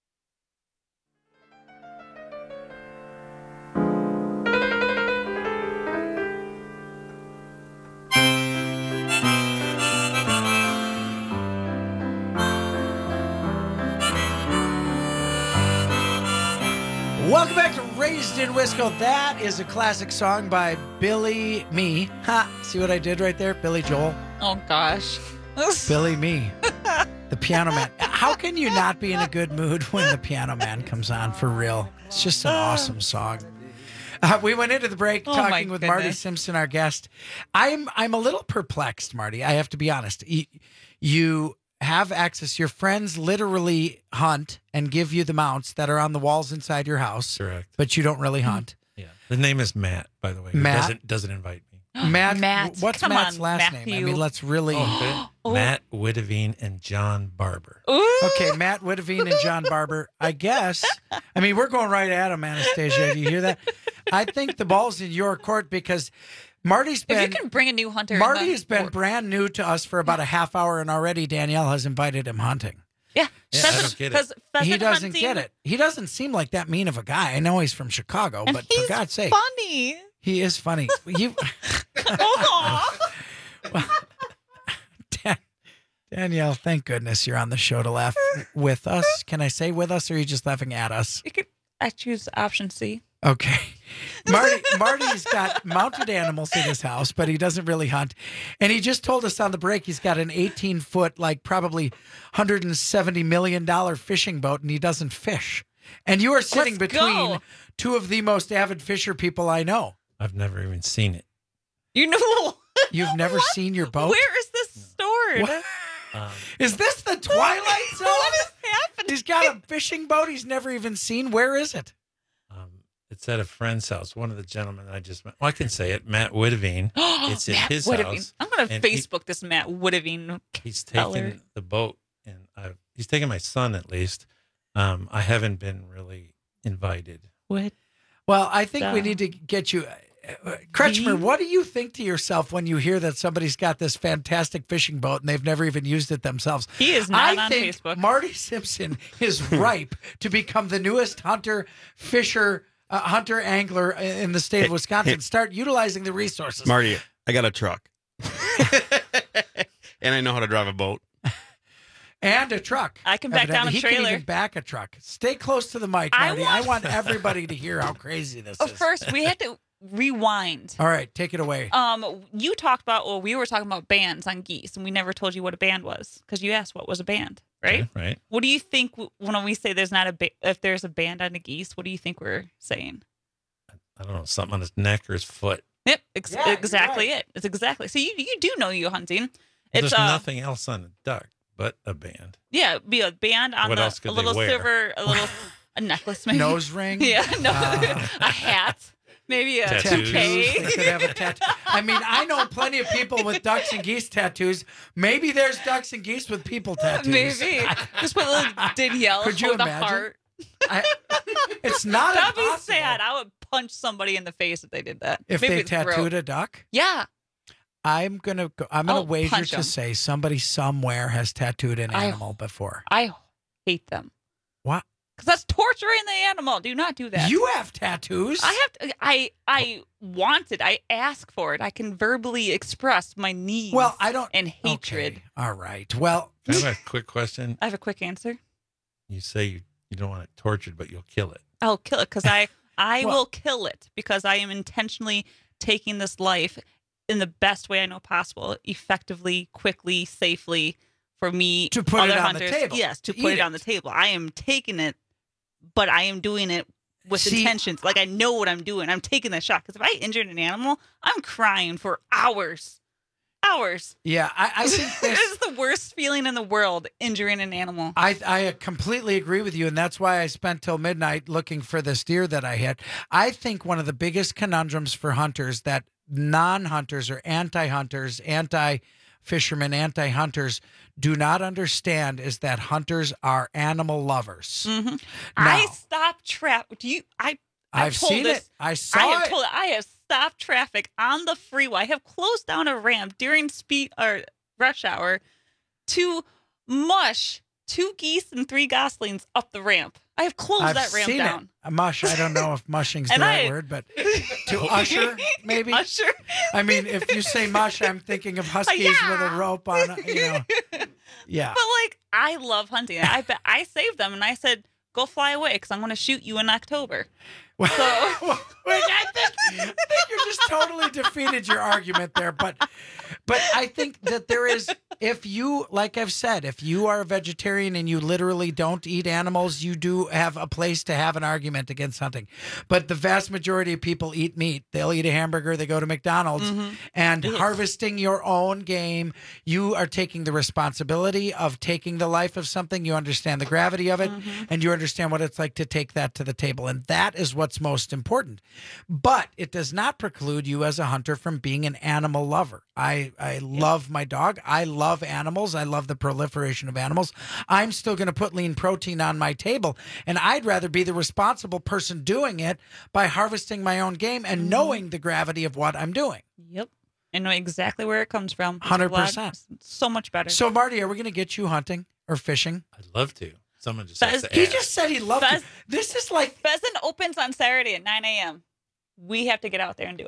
Welcome back to Raised in Wisco. That is a classic song by Billy Me. Ha! See what I did right there? Billy Joel. Oh, gosh. Billy Me. The Piano Man. How can you not be in a good mood when the Piano Man comes on, for real? It's just an awesome song. Uh, we went into the break oh talking with goodness. Marty Simpson, our guest. I'm I'm a little perplexed, Marty. I have to be honest. You, you have access. Your friends literally hunt and give you the mounts that are on the walls inside your house. Correct. But you don't really hunt. Yeah. The name is Matt, by the way. Who Matt? doesn't doesn't invite me. Matt, Matt, what's come Matt's on, last Matthew. name? I mean, let's really. Oh, Oh. Matt Witteveen and John Barber. Ooh. Okay, Matt Witteveen and John Barber. I guess. I mean, we're going right at him, Anastasia. Do you hear that? I think the ball's in your court because Marty's been. If you can bring a new hunter. Marty in the has been board. brand new to us for about a half hour, and already Danielle has invited him hunting. Yeah, Yeah, pheasant, I don't get it. pheas- pheasant He doesn't hunting. get it. He doesn't seem like that mean of a guy. I know he's from Chicago, And but he's for God's sake, funny. he is funny. You. Aw. Dan- Danielle, thank goodness you're on the show to laugh with us. Can I say with us, or are you just laughing at us? You could, I choose option C. Okay. Marty, Marty's got mounted animals in his house, but he doesn't really hunt. And he just told us on the break he's got an eighteen foot, like probably one hundred seventy million dollars fishing boat, and he doesn't fish. And you are sitting Let's between go. two of the most avid fisher people I know. I've never even seen it. You know, You've never seen your boat? where is this stored? What? Um, Is this the Twilight Zone? What is happening? He's got a fishing boat he's never even seen. Where is it? um, it's at a friend's house. One of the gentlemen I just met. Well, I can say it. Matt Woodavine. It's at Matt his Woodavine. house. I'm going to and he- Facebook this Matt Woodavine. He's feller. taken the boat, and I've, he's taken my son at least. Um, I haven't been really invited. What? Well, I think we Uh, need to get you. Uh, Kretschmer, me? what do you think to yourself when you hear that somebody's got this fantastic fishing boat and they've never even used it themselves? He is not I on think Facebook. Marty Simpson is ripe to become the newest hunter, fisher, uh, hunter angler in the state of Wisconsin. Start utilizing the resources. Marty, I got a truck. And I know how to drive a boat. And a truck. I can back down Evidently. a he trailer. Can even back a truck. Stay close to the mic, I Marty. I want- want everybody to hear how crazy this Oh, is. first, we had to rewind. All right, take it away. Um, you talked about, well, we were talking about bands on geese, and we never told you what a band was because you asked what was a band, right? Okay, right. What do you think w- when we say there's not a ba- if there's a band on a geese? What do you think we're saying? I don't know, something on his neck or his foot. Yep, ex- Yeah, you're exactly right. it. It's exactly so. You you do know you hunting. Well, It's there's uh, nothing else on a duck but a band. yeah, be a band on What the else could a they little wear? silver, a little a necklace, maybe Nose ring? Yeah, no, Uh, a hat, maybe a Tattoos. toupee. They could have a tattoo. I mean, I know plenty of people with ducks and geese tattoos. Maybe there's ducks and geese with people tattoos. Maybe just put a little Danielle Could you with a imagine? heart. I, it's not That'd be impossible. sad. I would punch somebody in the face if they did that. If Maybe they the throat. tattooed a duck, Yeah. I'm gonna go, I'm gonna I'll wager punch to 'em. say somebody somewhere has tattooed an I- animal before. I hate them. What? Because that's torturing the animal. Do not do that. You have tattoos. I have to. I I want it. I ask for it. I can verbally express my needs. Well, I don't. And hatred. Okay. All right. Well, Can I have a quick question? I have a quick answer. You say you, you don't want it tortured, but you'll kill it. I'll kill it because I I Well- will kill it because I am intentionally taking this life in the best way I know possible, effectively, quickly, safely for me To put it other on the hunters. table, Yes, to, to put eat it on the it. table. I am taking it, but I am doing it with See- intentions. Like I know what I'm doing. I'm taking that shot because if I injured an animal, I'm crying for hours, hours. yeah, I, I think It this. is the worst feeling in the world, injuring an animal. I I completely agree with you, and that's why I spent till midnight looking for this deer that I hit. I think one of the biggest conundrums for hunters that non-hunters or anti-hunters, anti-fishermen, anti-hunters do not understand is that hunters are animal lovers. hmm Now, I stopped trap. Do you? I. I've told seen this, it. I saw I have it. told. I have stopped traffic on the freeway. I have closed down a ramp during speed or rush hour to mush two geese and three goslings up the ramp. I have closed I've that ramp seen down. it. A mush. I don't know if mushing's the And right I- word, but to usher, maybe. Usher. I mean, if you say mush, I'm thinking of huskies Yeah. with a rope on, you know. Yeah. But like, I love hunting. I bet I saved them, and I said, "Go fly away, because I'm going to shoot you in October." Well, So Wait, I think, I think you just totally defeated your argument there. But but I think that there is, if you, like I've said, if you are a vegetarian and you literally don't eat animals, you do have a place to have an argument against hunting. But the vast majority of people eat meat. They'll eat a hamburger, they go to McDonald's. Mhm. And Ugh. harvesting your own game, you are taking the responsibility of taking the life of something. You understand the gravity of it, Mhm. and you understand what it's like to take that to the table. And that is what's most important. But it does not preclude you as a hunter from being an animal lover. I, I love my dog. I love animals. I love the proliferation of animals. I'm still going to put lean protein on my table. And I'd rather be the responsible person doing it by harvesting my own game and Mhm. knowing the gravity of what I'm doing. Yep. I know exactly where it comes from. It's one hundred a lot- percent. So much better. So, Marty, are we going to get you hunting or fishing? I'd love to. Someone just Fez- has to He ask. just said he loved Fez- you. This is like, Pheasant opens on Saturday at nine a.m. We have to get out there and do it.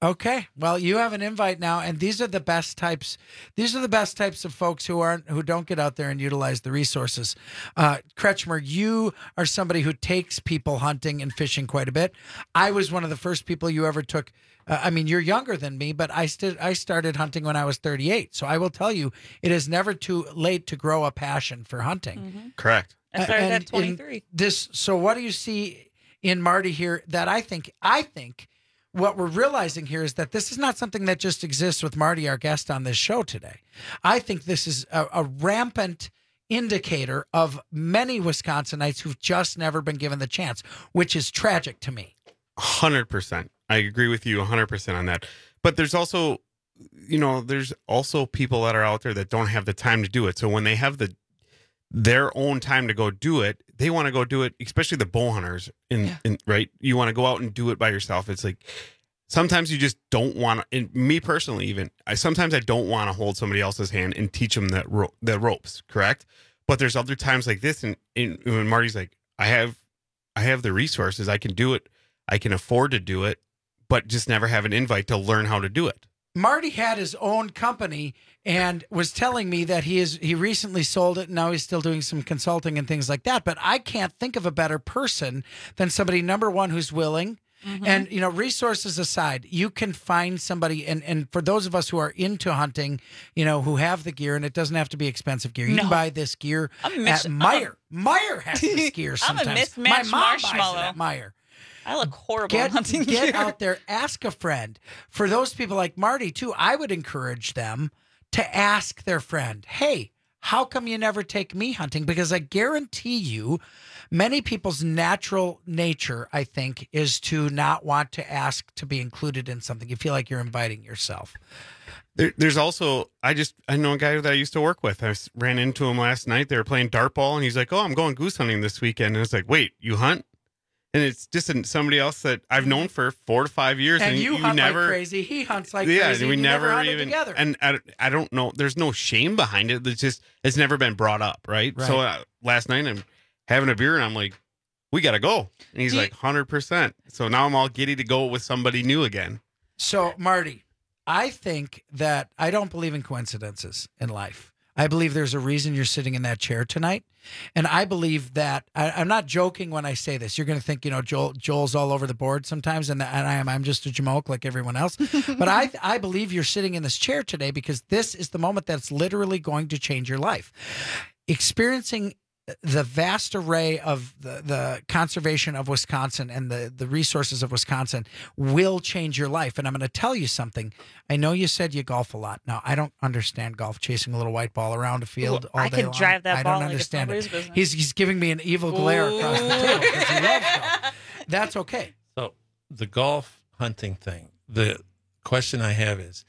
Okay. Well, you have an invite now, and these are the best types. These are the best types of folks who aren't who don't get out there and utilize the resources. Uh, Kretschmer, you are somebody who takes people hunting and fishing quite a bit. I was one of the first people you ever took. Uh, I mean, you're younger than me, but I st- I started hunting when I was thirty-eight. So I will tell you, it is never too late to grow a passion for hunting. Mm-hmm. Correct. I started And at twenty-three. in This. So what do you see in Marty here that I think I think. What we're realizing here is that this is not something that just exists with Marty, our guest on this show today. I think this is a, a rampant indicator of many Wisconsinites who've just never been given the chance, which is tragic to me. one hundred percent. I agree with you one hundred percent on that. But there's also, you know, there's also people that are out there that don't have the time to do it. So when they have the their own time to go do it, they want to go do it, especially the bow hunters. In, yeah. in right, you want to go out and do it by yourself. It's like sometimes you just don't want to. And me personally, even I sometimes I don't want to hold somebody else's hand and teach them that ro- the ropes. Correct, but there's other times like this, and, and when Marty's like, I have, I have the resources, I can do it, I can afford to do it, but just never have an invite to learn how to do it. Marty had his own company and was telling me that he is he recently sold it and now he's still doing some consulting and things like that. But I can't think of a better person than somebody, number one, who's willing. Mm-hmm. And, you know, resources aside, you can find somebody. And, and for those of us who are into hunting, you know, who have the gear, and it doesn't have to be expensive gear. You no. can buy this gear miss, at Meyer. Meyer has this gear sometimes. I'm a mismatched My mom marshmallow. buys it at Meyer. I look horrible Get, hunting get gear. out there, ask a friend. For those people like Marty, too, I would encourage them to ask their friend, hey, how come you never take me hunting? Because I guarantee you, many people's natural nature, I think, is to not want to ask to be included in something. You feel like you're inviting yourself. There, there's also, I just, I know a guy that I used to work with. I ran into him last night. They were playing dart ball, and he's like, oh, I'm going goose hunting this weekend. And it's like, wait, you hunt? And it's just somebody else that I've known for four to five years. And, and you, you hunt never, like crazy. He hunts like yeah, crazy. we and never, never even, together. and I, I don't know, there's no shame behind it. It's just, it's never been brought up, right? Right. So uh, last night I'm having a beer and I'm like, we got to go. And he's Do you- like, one hundred percent. So now I'm all giddy to go with somebody new again. So, Marty, I think that I don't believe in coincidences in life. I believe there's a reason you're sitting in that chair tonight. And I believe that I, I'm not joking when I say this. You're going to think, you know, Joel, Joel's all over the board sometimes. And, and I am, I'm just a jamoke like everyone else. But I, I believe you're sitting in this chair today because this is the moment that's literally going to change your life. Experiencing the vast array of the, the conservation of Wisconsin and the, the resources of Wisconsin will change your life. And I'm going to tell you something. I know you said you golf a lot. Now, I don't understand golf, chasing a little white ball around a field Ooh, all I day could long. drive that I ball don't like it's understand nobody's it. business. He's, he's giving me an evil glare across the table because he loves golf. That's okay. So the golf hunting thing, the question I have is,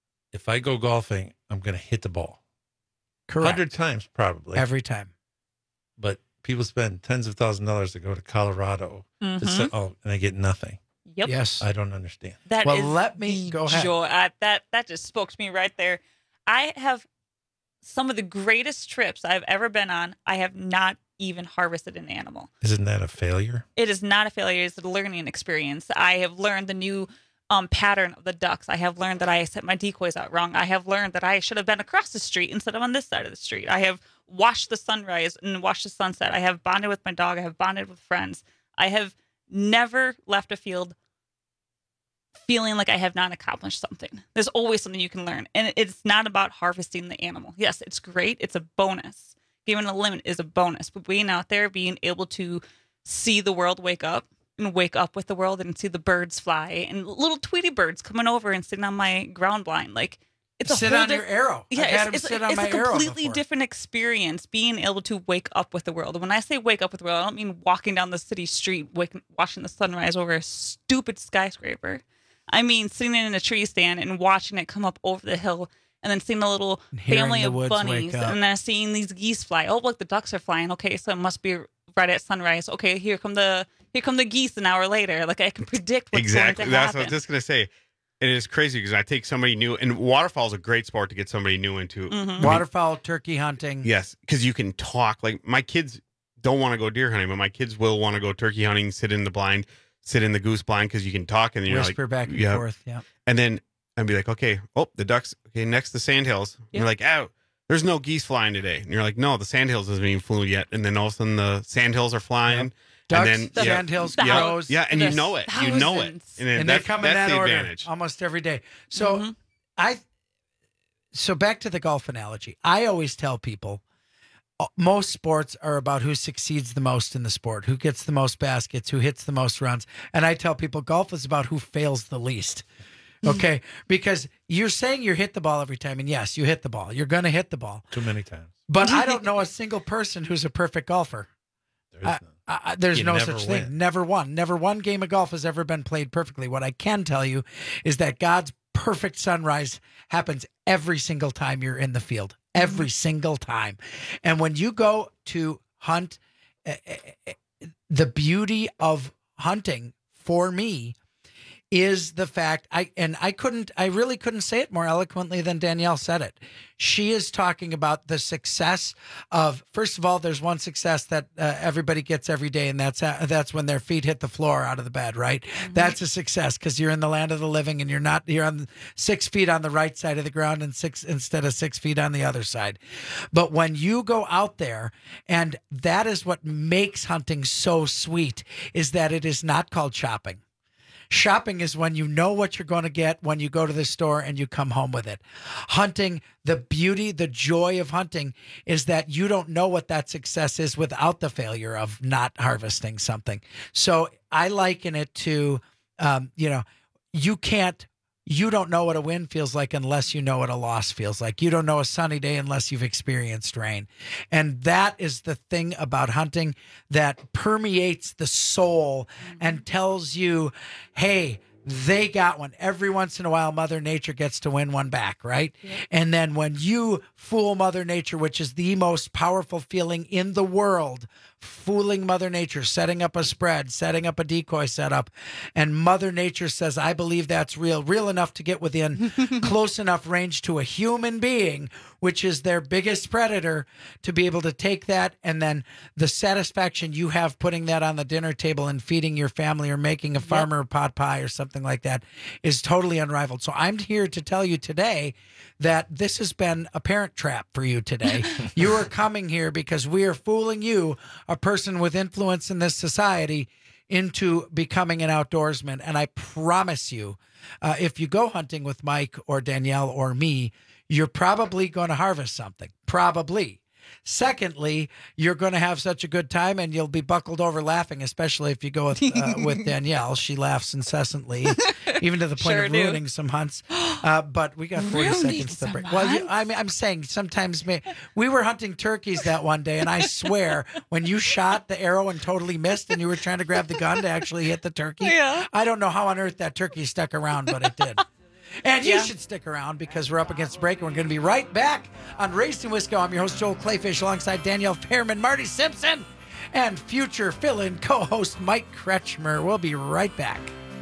if I go golfing, I'm going to hit the ball. Correct. one hundred times probably. Every time. But people spend tens of thousands of dollars to go to Colorado, Mhm. to say, oh, and I get nothing. Yep. Yes. I don't understand. That Well, is let me- go ahead. joy. I, that that just spoke to me right there. I have some of the greatest trips I've ever been on. I have not even harvested an animal. Isn't that a failure? It is not a failure. It's a learning experience. I have learned the new um, pattern of the ducks. I have learned that I set my decoys out wrong. I have learned that I should have been across the street instead of on this side of the street. I have watched the sunrise and watched the sunset. I have bonded with my dog. I have bonded with friends. I have never left a field feeling like I have not accomplished something. There's always something you can learn. And it's not about harvesting the animal. Yes, it's great. It's a bonus. Given a limit is a bonus. But being out there, being able to see the world wake up and wake up with the world and see the birds fly and little Tweety birds coming over and sitting on my ground blind. Like, it's a Sit whole on di- your arrow. Yeah, I've had it's, him it's, sit on it's my a arrow completely before. different experience being able to wake up with the world. When I say wake up with the world, I don't mean walking down the city street, wake, watching the sunrise over a stupid skyscraper. I mean sitting in a tree stand and watching it come up over the hill and then seeing the little Hearing family the of woods bunnies wake up. and then seeing these geese fly. Oh, look, the ducks are flying. Okay, so it must be right at sunrise. Okay, here come the here come the geese an hour later. Like, I can predict what's Exactly. going to That's happen. what I was just going to say. It is crazy because I take somebody new, and waterfowl is a great sport to get somebody new into. Mhm. I mean, Waterfowl, turkey hunting. yes, because you can talk. Like, my kids don't want to go deer hunting, but my kids will want to go turkey hunting, sit in the blind. sit in the goose blind because you can talk and you're Whisper like back and yeah. forth. Yeah. And then I'd be like, okay, oh, the ducks. Okay, next the sandhills. Yeah. You're like, oh, there's no geese flying today. And you're like, no, the sandhills hasn't even flew yet. And then all of a sudden the sandhills are flying. Yep. Ducks, and then the yeah, sandhills, yeah, crows. yeah, and you know it. You know it. And, then And they that's, come in that's that the order advantage. almost every day. So Mm-hmm. I, so back to the golf analogy. I always tell people, uh, most sports are about who succeeds the most in the sport, who gets the most baskets, who hits the most runs. And I tell people golf is about who fails the least. Okay. Because you're saying you hit the ball every time. And yes, you hit the ball. You're going to hit the ball. Too many times. But I don't know a single person who's a perfect golfer. There is I, none. I, there's You no never such win. thing. Never one. Never one game of golf has ever been played perfectly. What I can tell you is that God's perfect sunrise happens every single time you're in the field. Every single time. And when you go to hunt, uh, uh, the beauty of hunting for me is the fact I and I couldn't I really couldn't say it more eloquently than Danielle said it. She is talking about the success of, first of all, there's one success that uh, everybody gets every day, and that's uh, that's when their feet hit the floor out of the bed, right? Mm-hmm. That's a success because you're in the land of the living and you're not you're on six feet on the right side of the ground and six instead of six feet on the other side. But when you go out there, and that is what makes hunting so sweet, is that it is not called shopping. Shopping is when you know what you're going to get when you go to the store and you come home with it. Hunting, the beauty, the joy of hunting is that you don't know what that success is without the failure of not harvesting something. So I liken it to, um, you know, you can't, you don't know what a win feels like unless you know what a loss feels like. You don't know a sunny day unless you've experienced rain. And that is the thing about hunting that permeates the soul mm-hmm. and tells you, hey, they got one. Every once in a while, Mother Nature gets to win one back, right? Yeah. And then when you fool Mother Nature, which is the most powerful feeling in the world, fooling Mother Nature, setting up a spread, setting up a decoy setup, and Mother Nature says, I believe that's real, real enough to get within close enough range to a human being, which is their biggest predator, to be able to take that, and then the satisfaction you have putting that on the dinner table and feeding your family or making a farmer yep. pot pie or something like that is totally unrivaled. So I'm here to tell you today that this has been a parent trap for you today. You are coming here because we are fooling you, a person with influence in this society, into becoming an outdoorsman. And I promise you, uh, if you go hunting with Mike or Danielle or me, you're probably going to harvest something. Probably. Secondly, you're going to have such a good time and you'll be buckled over laughing, especially if you go with, uh, with Danielle. She laughs incessantly, even to the point Sure of do. ruining some hunts. Uh, but we got forty Ruining seconds to break. some Well, you, hunts? I mean, I'm saying sometimes may, we were hunting turkeys that one day, and I swear when you shot the arrow and totally missed and you were trying to grab the gun to actually hit the turkey, Yeah. I don't know how on earth that turkey stuck around, but it did. And you Yeah. should stick around because we're up against the break and we're going to be right back on Raised in Wisco. I'm your host, Joel Clayfish, alongside Danielle Fairman, Marty Simpson, and future fill-in co-host Mike Kretschmer. We'll be right back.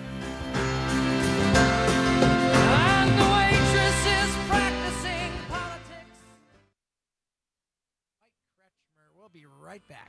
And the waitress is practicing politics. Mike Kretschmer. We'll be right back.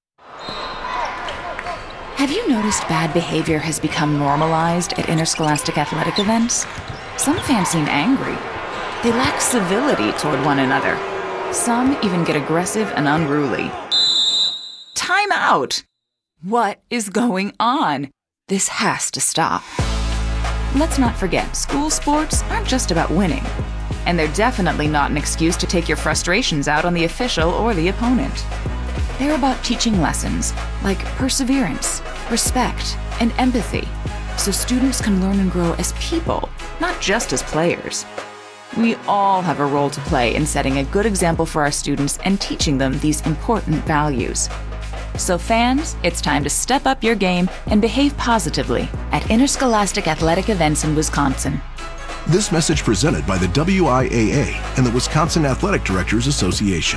Have you noticed bad behavior has become normalized at interscholastic athletic events? Some fans seem angry. They lack civility toward one another. Some even get aggressive and unruly. Time out! What is going on? This has to stop. Let's not forget, school sports aren't just about winning. And they're definitely not an excuse to take your frustrations out on the official or the opponent. They're about teaching lessons like perseverance, respect, and empathy, so students can learn and grow as people, not just as players. We all have a role to play in setting a good example for our students and teaching them these important values. So fans, it's time to step up your game and behave positively at interscholastic athletic events in Wisconsin. This message presented by the W I A A and the Wisconsin Athletic Directors Association.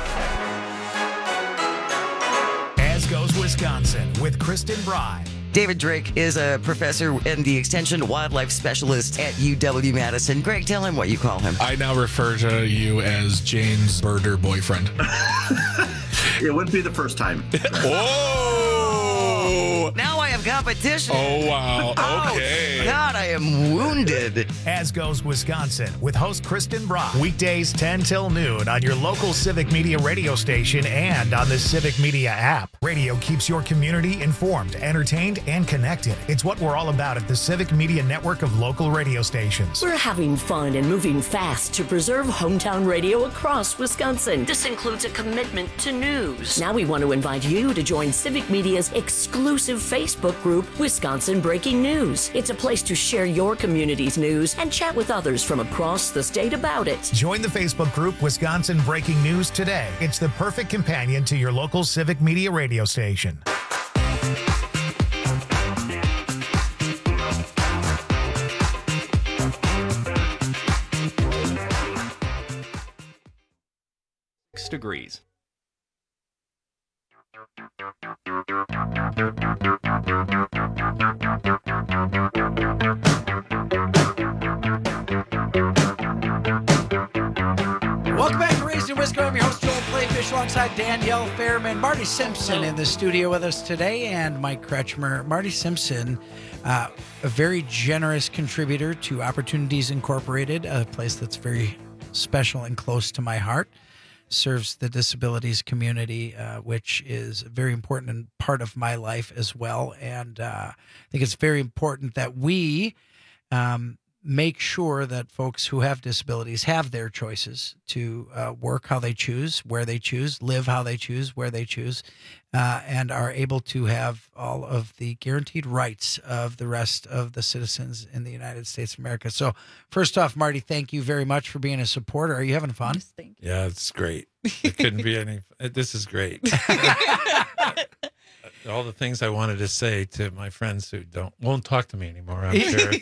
As goes Wisconsin with Kristen Bry. David Drake is a professor and the Extension Wildlife Specialist at U W-Madison. Greg, tell him what you call him. I now refer to you as Jane's birder boyfriend. It wouldn't be the first time. Whoa! Now I have have competition. Oh, wow. Okay. God, I am wounded. As goes Wisconsin with host Kristen Brock. Weekdays ten till noon on your local Civic Media radio station and on the Civic Media app. Radio keeps your community informed, entertained, and connected. It's what we're all about at the Civic Media network of local radio stations. We're having fun and moving fast to preserve hometown radio across Wisconsin. This includes a commitment to news. Now we want to invite you to join Civic Media's exclusive Facebook group, Wisconsin Breaking News. It's a place to share your community's news and chat with others from across the state about it. Join the Facebook group Wisconsin Breaking News today. It's the perfect companion to your local Civic Media radio station. Six degrees. Welcome back to Raised in Wisco. I'm your host, Joel Playfish, alongside Danielle Fairman, Marty Simpson in the studio with us today, and Mike Kretschmer. Marty Simpson, uh, a very generous contributor to Opportunities Incorporated, a place that's very special and close to my heart. Serves the disabilities community, uh, which is a very important and part of my life as well. And uh, I think it's very important that we um, make sure that folks who have disabilities have their choices to uh, work how they choose, where they choose, live how they choose, where they choose, uh, and are able to have all of the guaranteed rights of the rest of the citizens in the United States of America. So first off, Marty, thank you very much for being a supporter. Are you having fun? Yes, thank you. Yeah, it's great. It couldn't be any. This is great. All the things I wanted to say to my friends who don't won't talk to me anymore, I'm sure.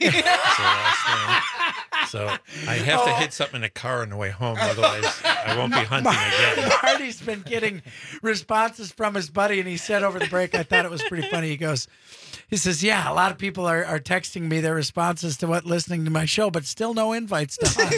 So I have to hit something in the car on the way home, otherwise I won't be hunting again. Marty's been getting responses from his buddy, and he said over the break, I thought it was pretty funny. He goes, he says, yeah, a lot of people are, are texting me their responses to what listening to my show, but still no invites to hunt.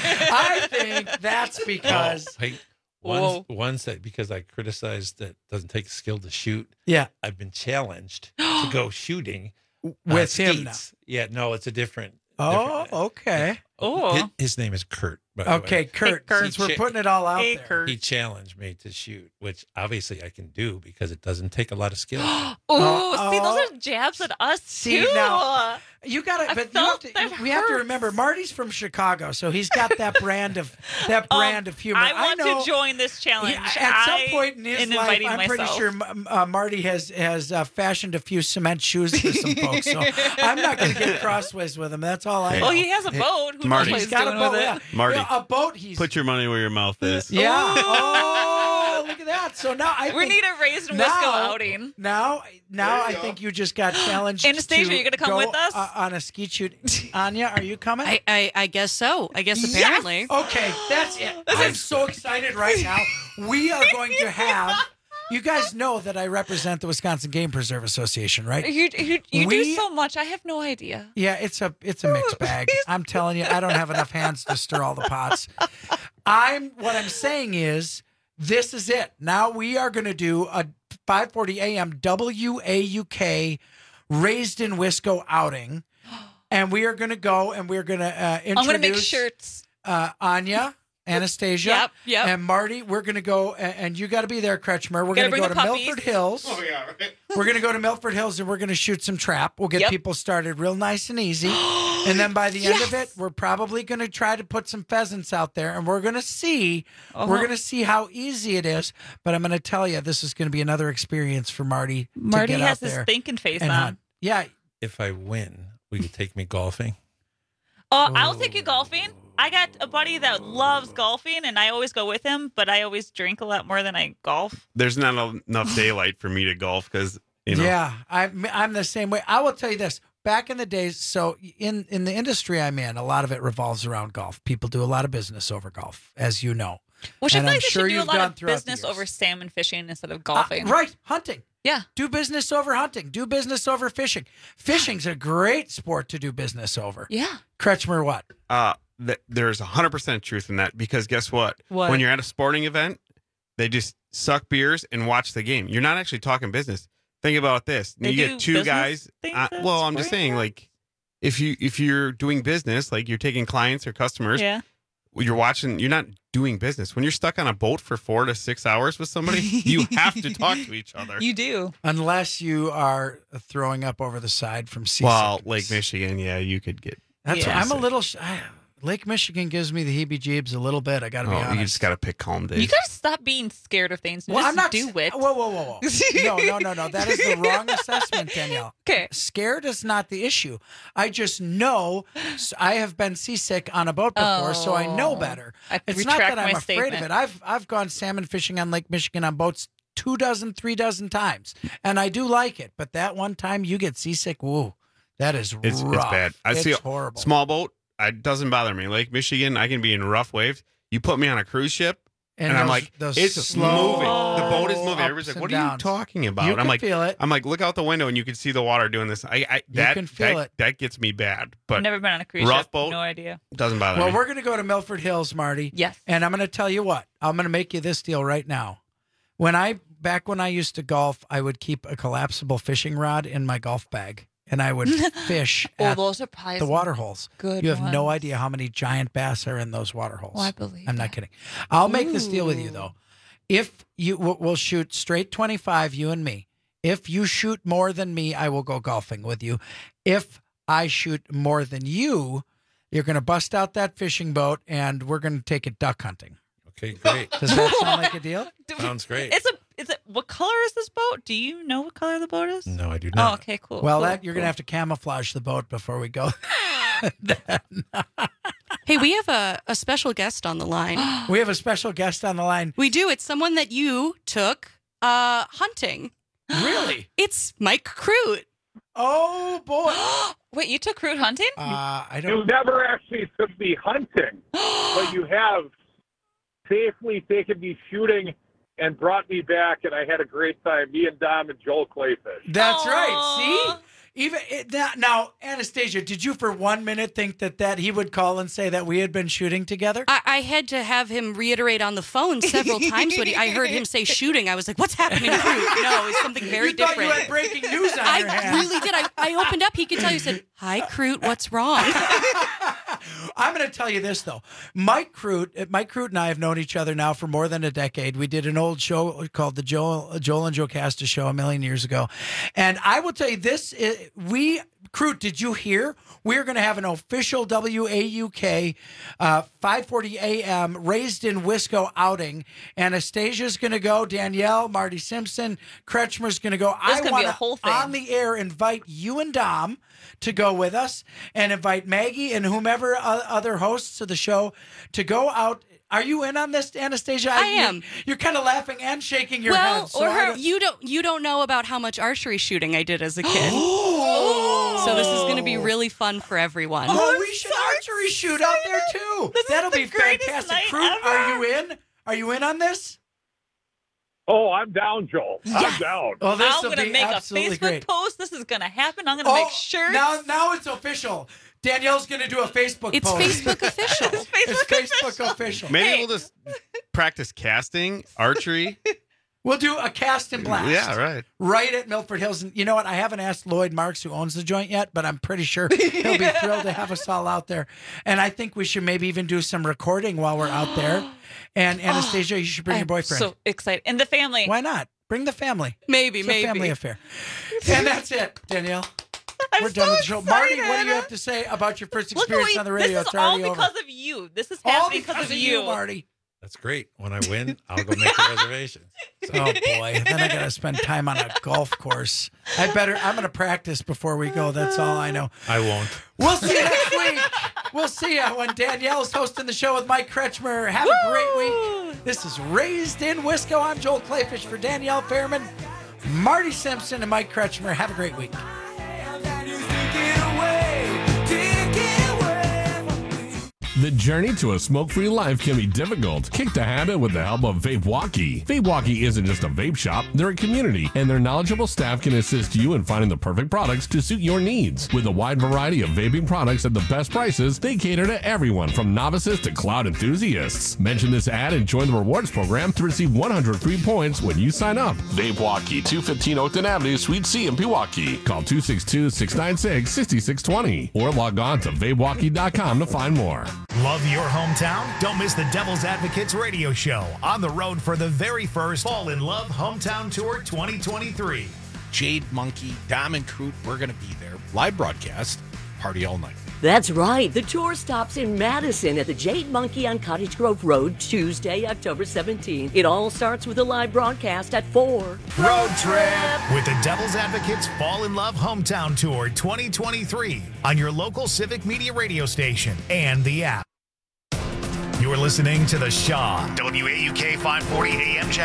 I think that's because... Oh, hey, one's, one's that because I criticized that it doesn't take skill to shoot. Yeah. I've been challenged to go shooting. With uh, him now. Yeah, no, it's a different... Oh, different, okay. Oh, his, his name is Kurt. By the Okay, way. Kurt. Hey, Kurt. Since we're putting it all out hey, there. Kurt. He challenged me to shoot, which obviously I can do because it doesn't take a lot of skill. Oh, Oh, see, oh. those are jabs at us See, too. now, you got to, I but you have felt to, that we have to hurt. remember Marty's from Chicago, so he's got that brand of that brand Um, of humor. I want know, to join this challenge. Yeah, at some I point in his am life, inviting I'm pretty myself. sure M- uh, Marty has has uh, fashioned a few cement shoes for some folks. So I'm not going to get crossways with him. That's all I know. Well, he has a boat. Who Marty. knows He's what got he's a doing boat. with Yeah. it? Marty, Yeah, a boat. He's put your money where your mouth is. yeah. Oh, look at that. So now I We think need a Raised in now- Wisco outing. Now, now I think you just got challenged. Anastasia, to you gonna come go, with us? uh, on a ski shoot? Anya, are you coming? I, I, I guess so. I guess apparently. Okay, that's it. I'm so excited right now. We are going to have. You guys know that I represent the Wisconsin Game Preserve Association, right? You, you, you do We- so much. I have no idea. Yeah, it's a it's a mixed bag. I'm telling you, I don't have enough hands to stir all the pots. I'm what I'm saying is this is it. Now we are going to do a five forty a.m. W A U K Raised in Wisco outing, and we are going to go and we're going to uh, introduce. I'm going to make shirts. Uh, Anya, Anastasia, Yep, yep. and Marty. We're going to go, and, and you got to be there, Kretschmer. We're Gotta going to go bring to the puppies. Milford Hills. Oh, yeah, right. We're going to go to Milford Hills, and we're going to shoot some trap. We'll get Yep. people started real nice and easy. And then by the end of it, Yes. we're probably going to try to put some pheasants out there, and we're going to see, Uh-huh. we're going to see how easy it is. But I'm going to tell you, this is going to be another experience for Marty. Marty to get has out his there thinking face and on. hunt. Yeah. If I win, will you take me golfing? Uh, I'll take you golfing. I got a buddy that loves golfing, and I always go with him, but I always drink a lot more than I golf. There's not enough daylight for me to golf because, you know. Yeah, I'm, I'm the same way. I will tell you this. Back in the days, so in, in the industry I'm in, a lot of it revolves around golf. People do a lot of business over golf, as you know. Which I And feel I'm like they sure should do a you've lot done of throughout the business years. over salmon fishing instead of Uh, golfing. right, hunting. Yeah. Do business over hunting. Do business over fishing. Fishing's a great sport to do business over. Yeah. Kretschmer, what? Uh, th- there's one hundred percent truth in that because guess what? What? When you're at a sporting event, they just suck beers and watch the game. You're not actually talking business. think about this. They you do get two business guys. things Uh, at well, I'm just Sport? saying, like, if you if you're doing business, like you're taking clients or customers, Yeah. you're watching. You're not doing business when you're stuck on a boat for four to six hours with somebody. You have to talk to each other. You do. Unless you are throwing up over the side from seasickness. Well, Lake Michigan, yeah, you could get. That's Yeah. I'm a little. sh- I, Lake Michigan gives me the heebie-jeebs a little bit. I got to be Oh, honest. you just got to pick calm days. You gotta stop being scared of things. And Well, just I'm not do it. Whoa, whoa, whoa, whoa! No, no, no, no. That is the wrong assessment, Danielle. Okay. Scared is not the issue. I just know s- I have been seasick on a boat before, so I know Oh. better. I It's not retract that I'm my afraid of statement. it. I've I've gone salmon fishing on Lake Michigan on boats two dozen, three dozen times, and I do like it. But that one time you get seasick, woo, that is It's rough. it's bad. I it's see a horrible. small boat. It doesn't bother me. Lake Michigan, I can be in rough waves. You put me on a cruise ship, and, I'm those- like, those it's slow moving. The boat is moving. ups Everybody's like, and what are you downs. talking about? You I'm can like, feel it. I'm like, look out the window, and you can see the water doing this. I, I that can feel that, it. that gets me bad. But Never been on a cruise rough ship. boat, No idea. doesn't bother Well, me. we're going to go to Milford Hills, Marty. Yes. And I'm going to tell you what. I'm going to make you this deal right now. When I back when I used to golf, I would keep a collapsible fishing rod in my golf bag, and I would fish Oh, at those are probably the some water holes. good You have no ones. idea how many giant bass are in those water holes. Oh, I believe I'm not kidding. I'll make this deal with you Ooh. though. If you we'll we'll shoot straight twenty-five, you and me. If you shoot more than me, I will go golfing with you. If I shoot more than you, you're going to bust out that fishing boat and we're going to take it duck hunting. Okay, great. Does that sound like a deal? Sounds great. It's a. Is it? What color is this boat? Do you know what color the boat is? No, I do Oh, not. okay, cool. Well, cool, that you're going cool. to have to camouflage the boat before we go. Hey, we have a, a special guest on the line. We have a special guest on the line. We do. It's someone that you took uh, hunting. Really? It's Mike Crute. Oh boy! Wait, you took root hunting? Uh, I You don't. never actually took me hunting, but you have safely taken me shooting and brought me back, and I had a great time. Me and Dom and Joel Clayfish. That's Aw. right. See, even it, that, now, Anastasia, did you for one minute think that that he would call and say that we had been shooting together? I, I had to have him reiterate on the phone several times when he, I heard him say shooting. I was like, what's happening, Crute? No, it's something very you thought different. you had breaking news on I your hands. really did. I, I opened up. He could tell you. Said, "Hi, Crute. What's wrong?" I'm going to tell you this though, Mike Crute, Mike Crute and I have known each other now for more than a decade. We did an old show called the Joel, Joel and Joe Casta Show a million years ago, and I will tell you this: i- we Crute, did you hear? We're going to have an official W A U K uh, five forty A M Raised in Wisco outing. Anastasia's going to go. Danielle, Marty Simpson, Kretschmer's going to go. There's I gonna be want a whole thing. on the air invite you and Dom to go with us, and invite Maggie and whomever o- other hosts of the show to go out. Are you in on this, Anastasia? I you- am. You're kind of laughing and shaking your well, head. so or I her, don't- you don't you don't know about how much archery shooting I did as a kid. Oh. So this is going to be really fun for everyone. Oh, we should archery shoot out there too. This is That'll the be greatest fantastic. night Crute, ever. are you in? Are you in on this? Oh, I'm down, Joel. I'm down. Oh, this I'm will gonna be make a absolutely Facebook great. post. This is gonna happen. I'm gonna Oh, make sure. now, now it's official. Danielle's going to do a Facebook It's post. Facebook official. It's Facebook official. Maybe Hey. we'll just practice casting, archery. We'll do a cast and blast. Yeah, right. Right at Milford Hills. And you know what? I haven't asked Lloyd Marks, who owns the joint yet, but I'm pretty sure he'll be thrilled to have us all out there. And I think we should maybe even do some recording while we're out there. And Anastasia, you should bring your I'm boyfriend. so excited. And the family. Why not? Bring the family. Maybe, It's maybe. a family affair. And that's it, Danielle. I'm We're so done with the show. Marty, what do excited. you have to say about your first Look experience at on the we- radio? This It's is all already over. because of you. This is All happening because because of of you, you. Marty. That's great. When I win, I'll go make the reservations. Oh boy, then I gotta spend time on a golf course. I better. I'm gonna practice before we go. That's all I know. I won't. We'll see you next week. We'll see you when Danielle's hosting the show with Mike Kretschmer. Have a great week. This is Raised in Wisco. I'm Joel Clayfish for Danielle Fairman, Marty Simpson, and Mike Kretschmer. Have a great week. The journey to a smoke-free life can be difficult. Kick the habit with the help of VapeWalkie. VapeWalkie isn't just a vape shop, they're a community, and their knowledgeable staff can assist you in finding the perfect products to suit your needs. With a wide variety of vaping products at the best prices, they cater to everyone from novices to cloud enthusiasts. Mention this ad and join the rewards program to receive one hundred free points when you sign up. VapeWalkie, two fifteen Oakton Avenue, Suite C in Pewaukee. Call two six two, six nine six, six six two zero or log on to vape walkie dot com to find more. Love your hometown? Don't miss the Devil's Advocates radio show on the road for the very first Fall in Love Hometown Tour twenty twenty-three. Jade Monkey, Diamond Crute, we're going to be there. Live broadcast, party all night. That's right. The tour stops in Madison at the Jade Monkey on Cottage Grove Road, Tuesday, October seventeenth. It all starts with a live broadcast at four. Road trip with the Devil's Advocates Fall in Love Hometown Tour twenty twenty-three on your local Civic Media radio station and the app. You're listening to The Shaw, W A U K five forty A M Channel.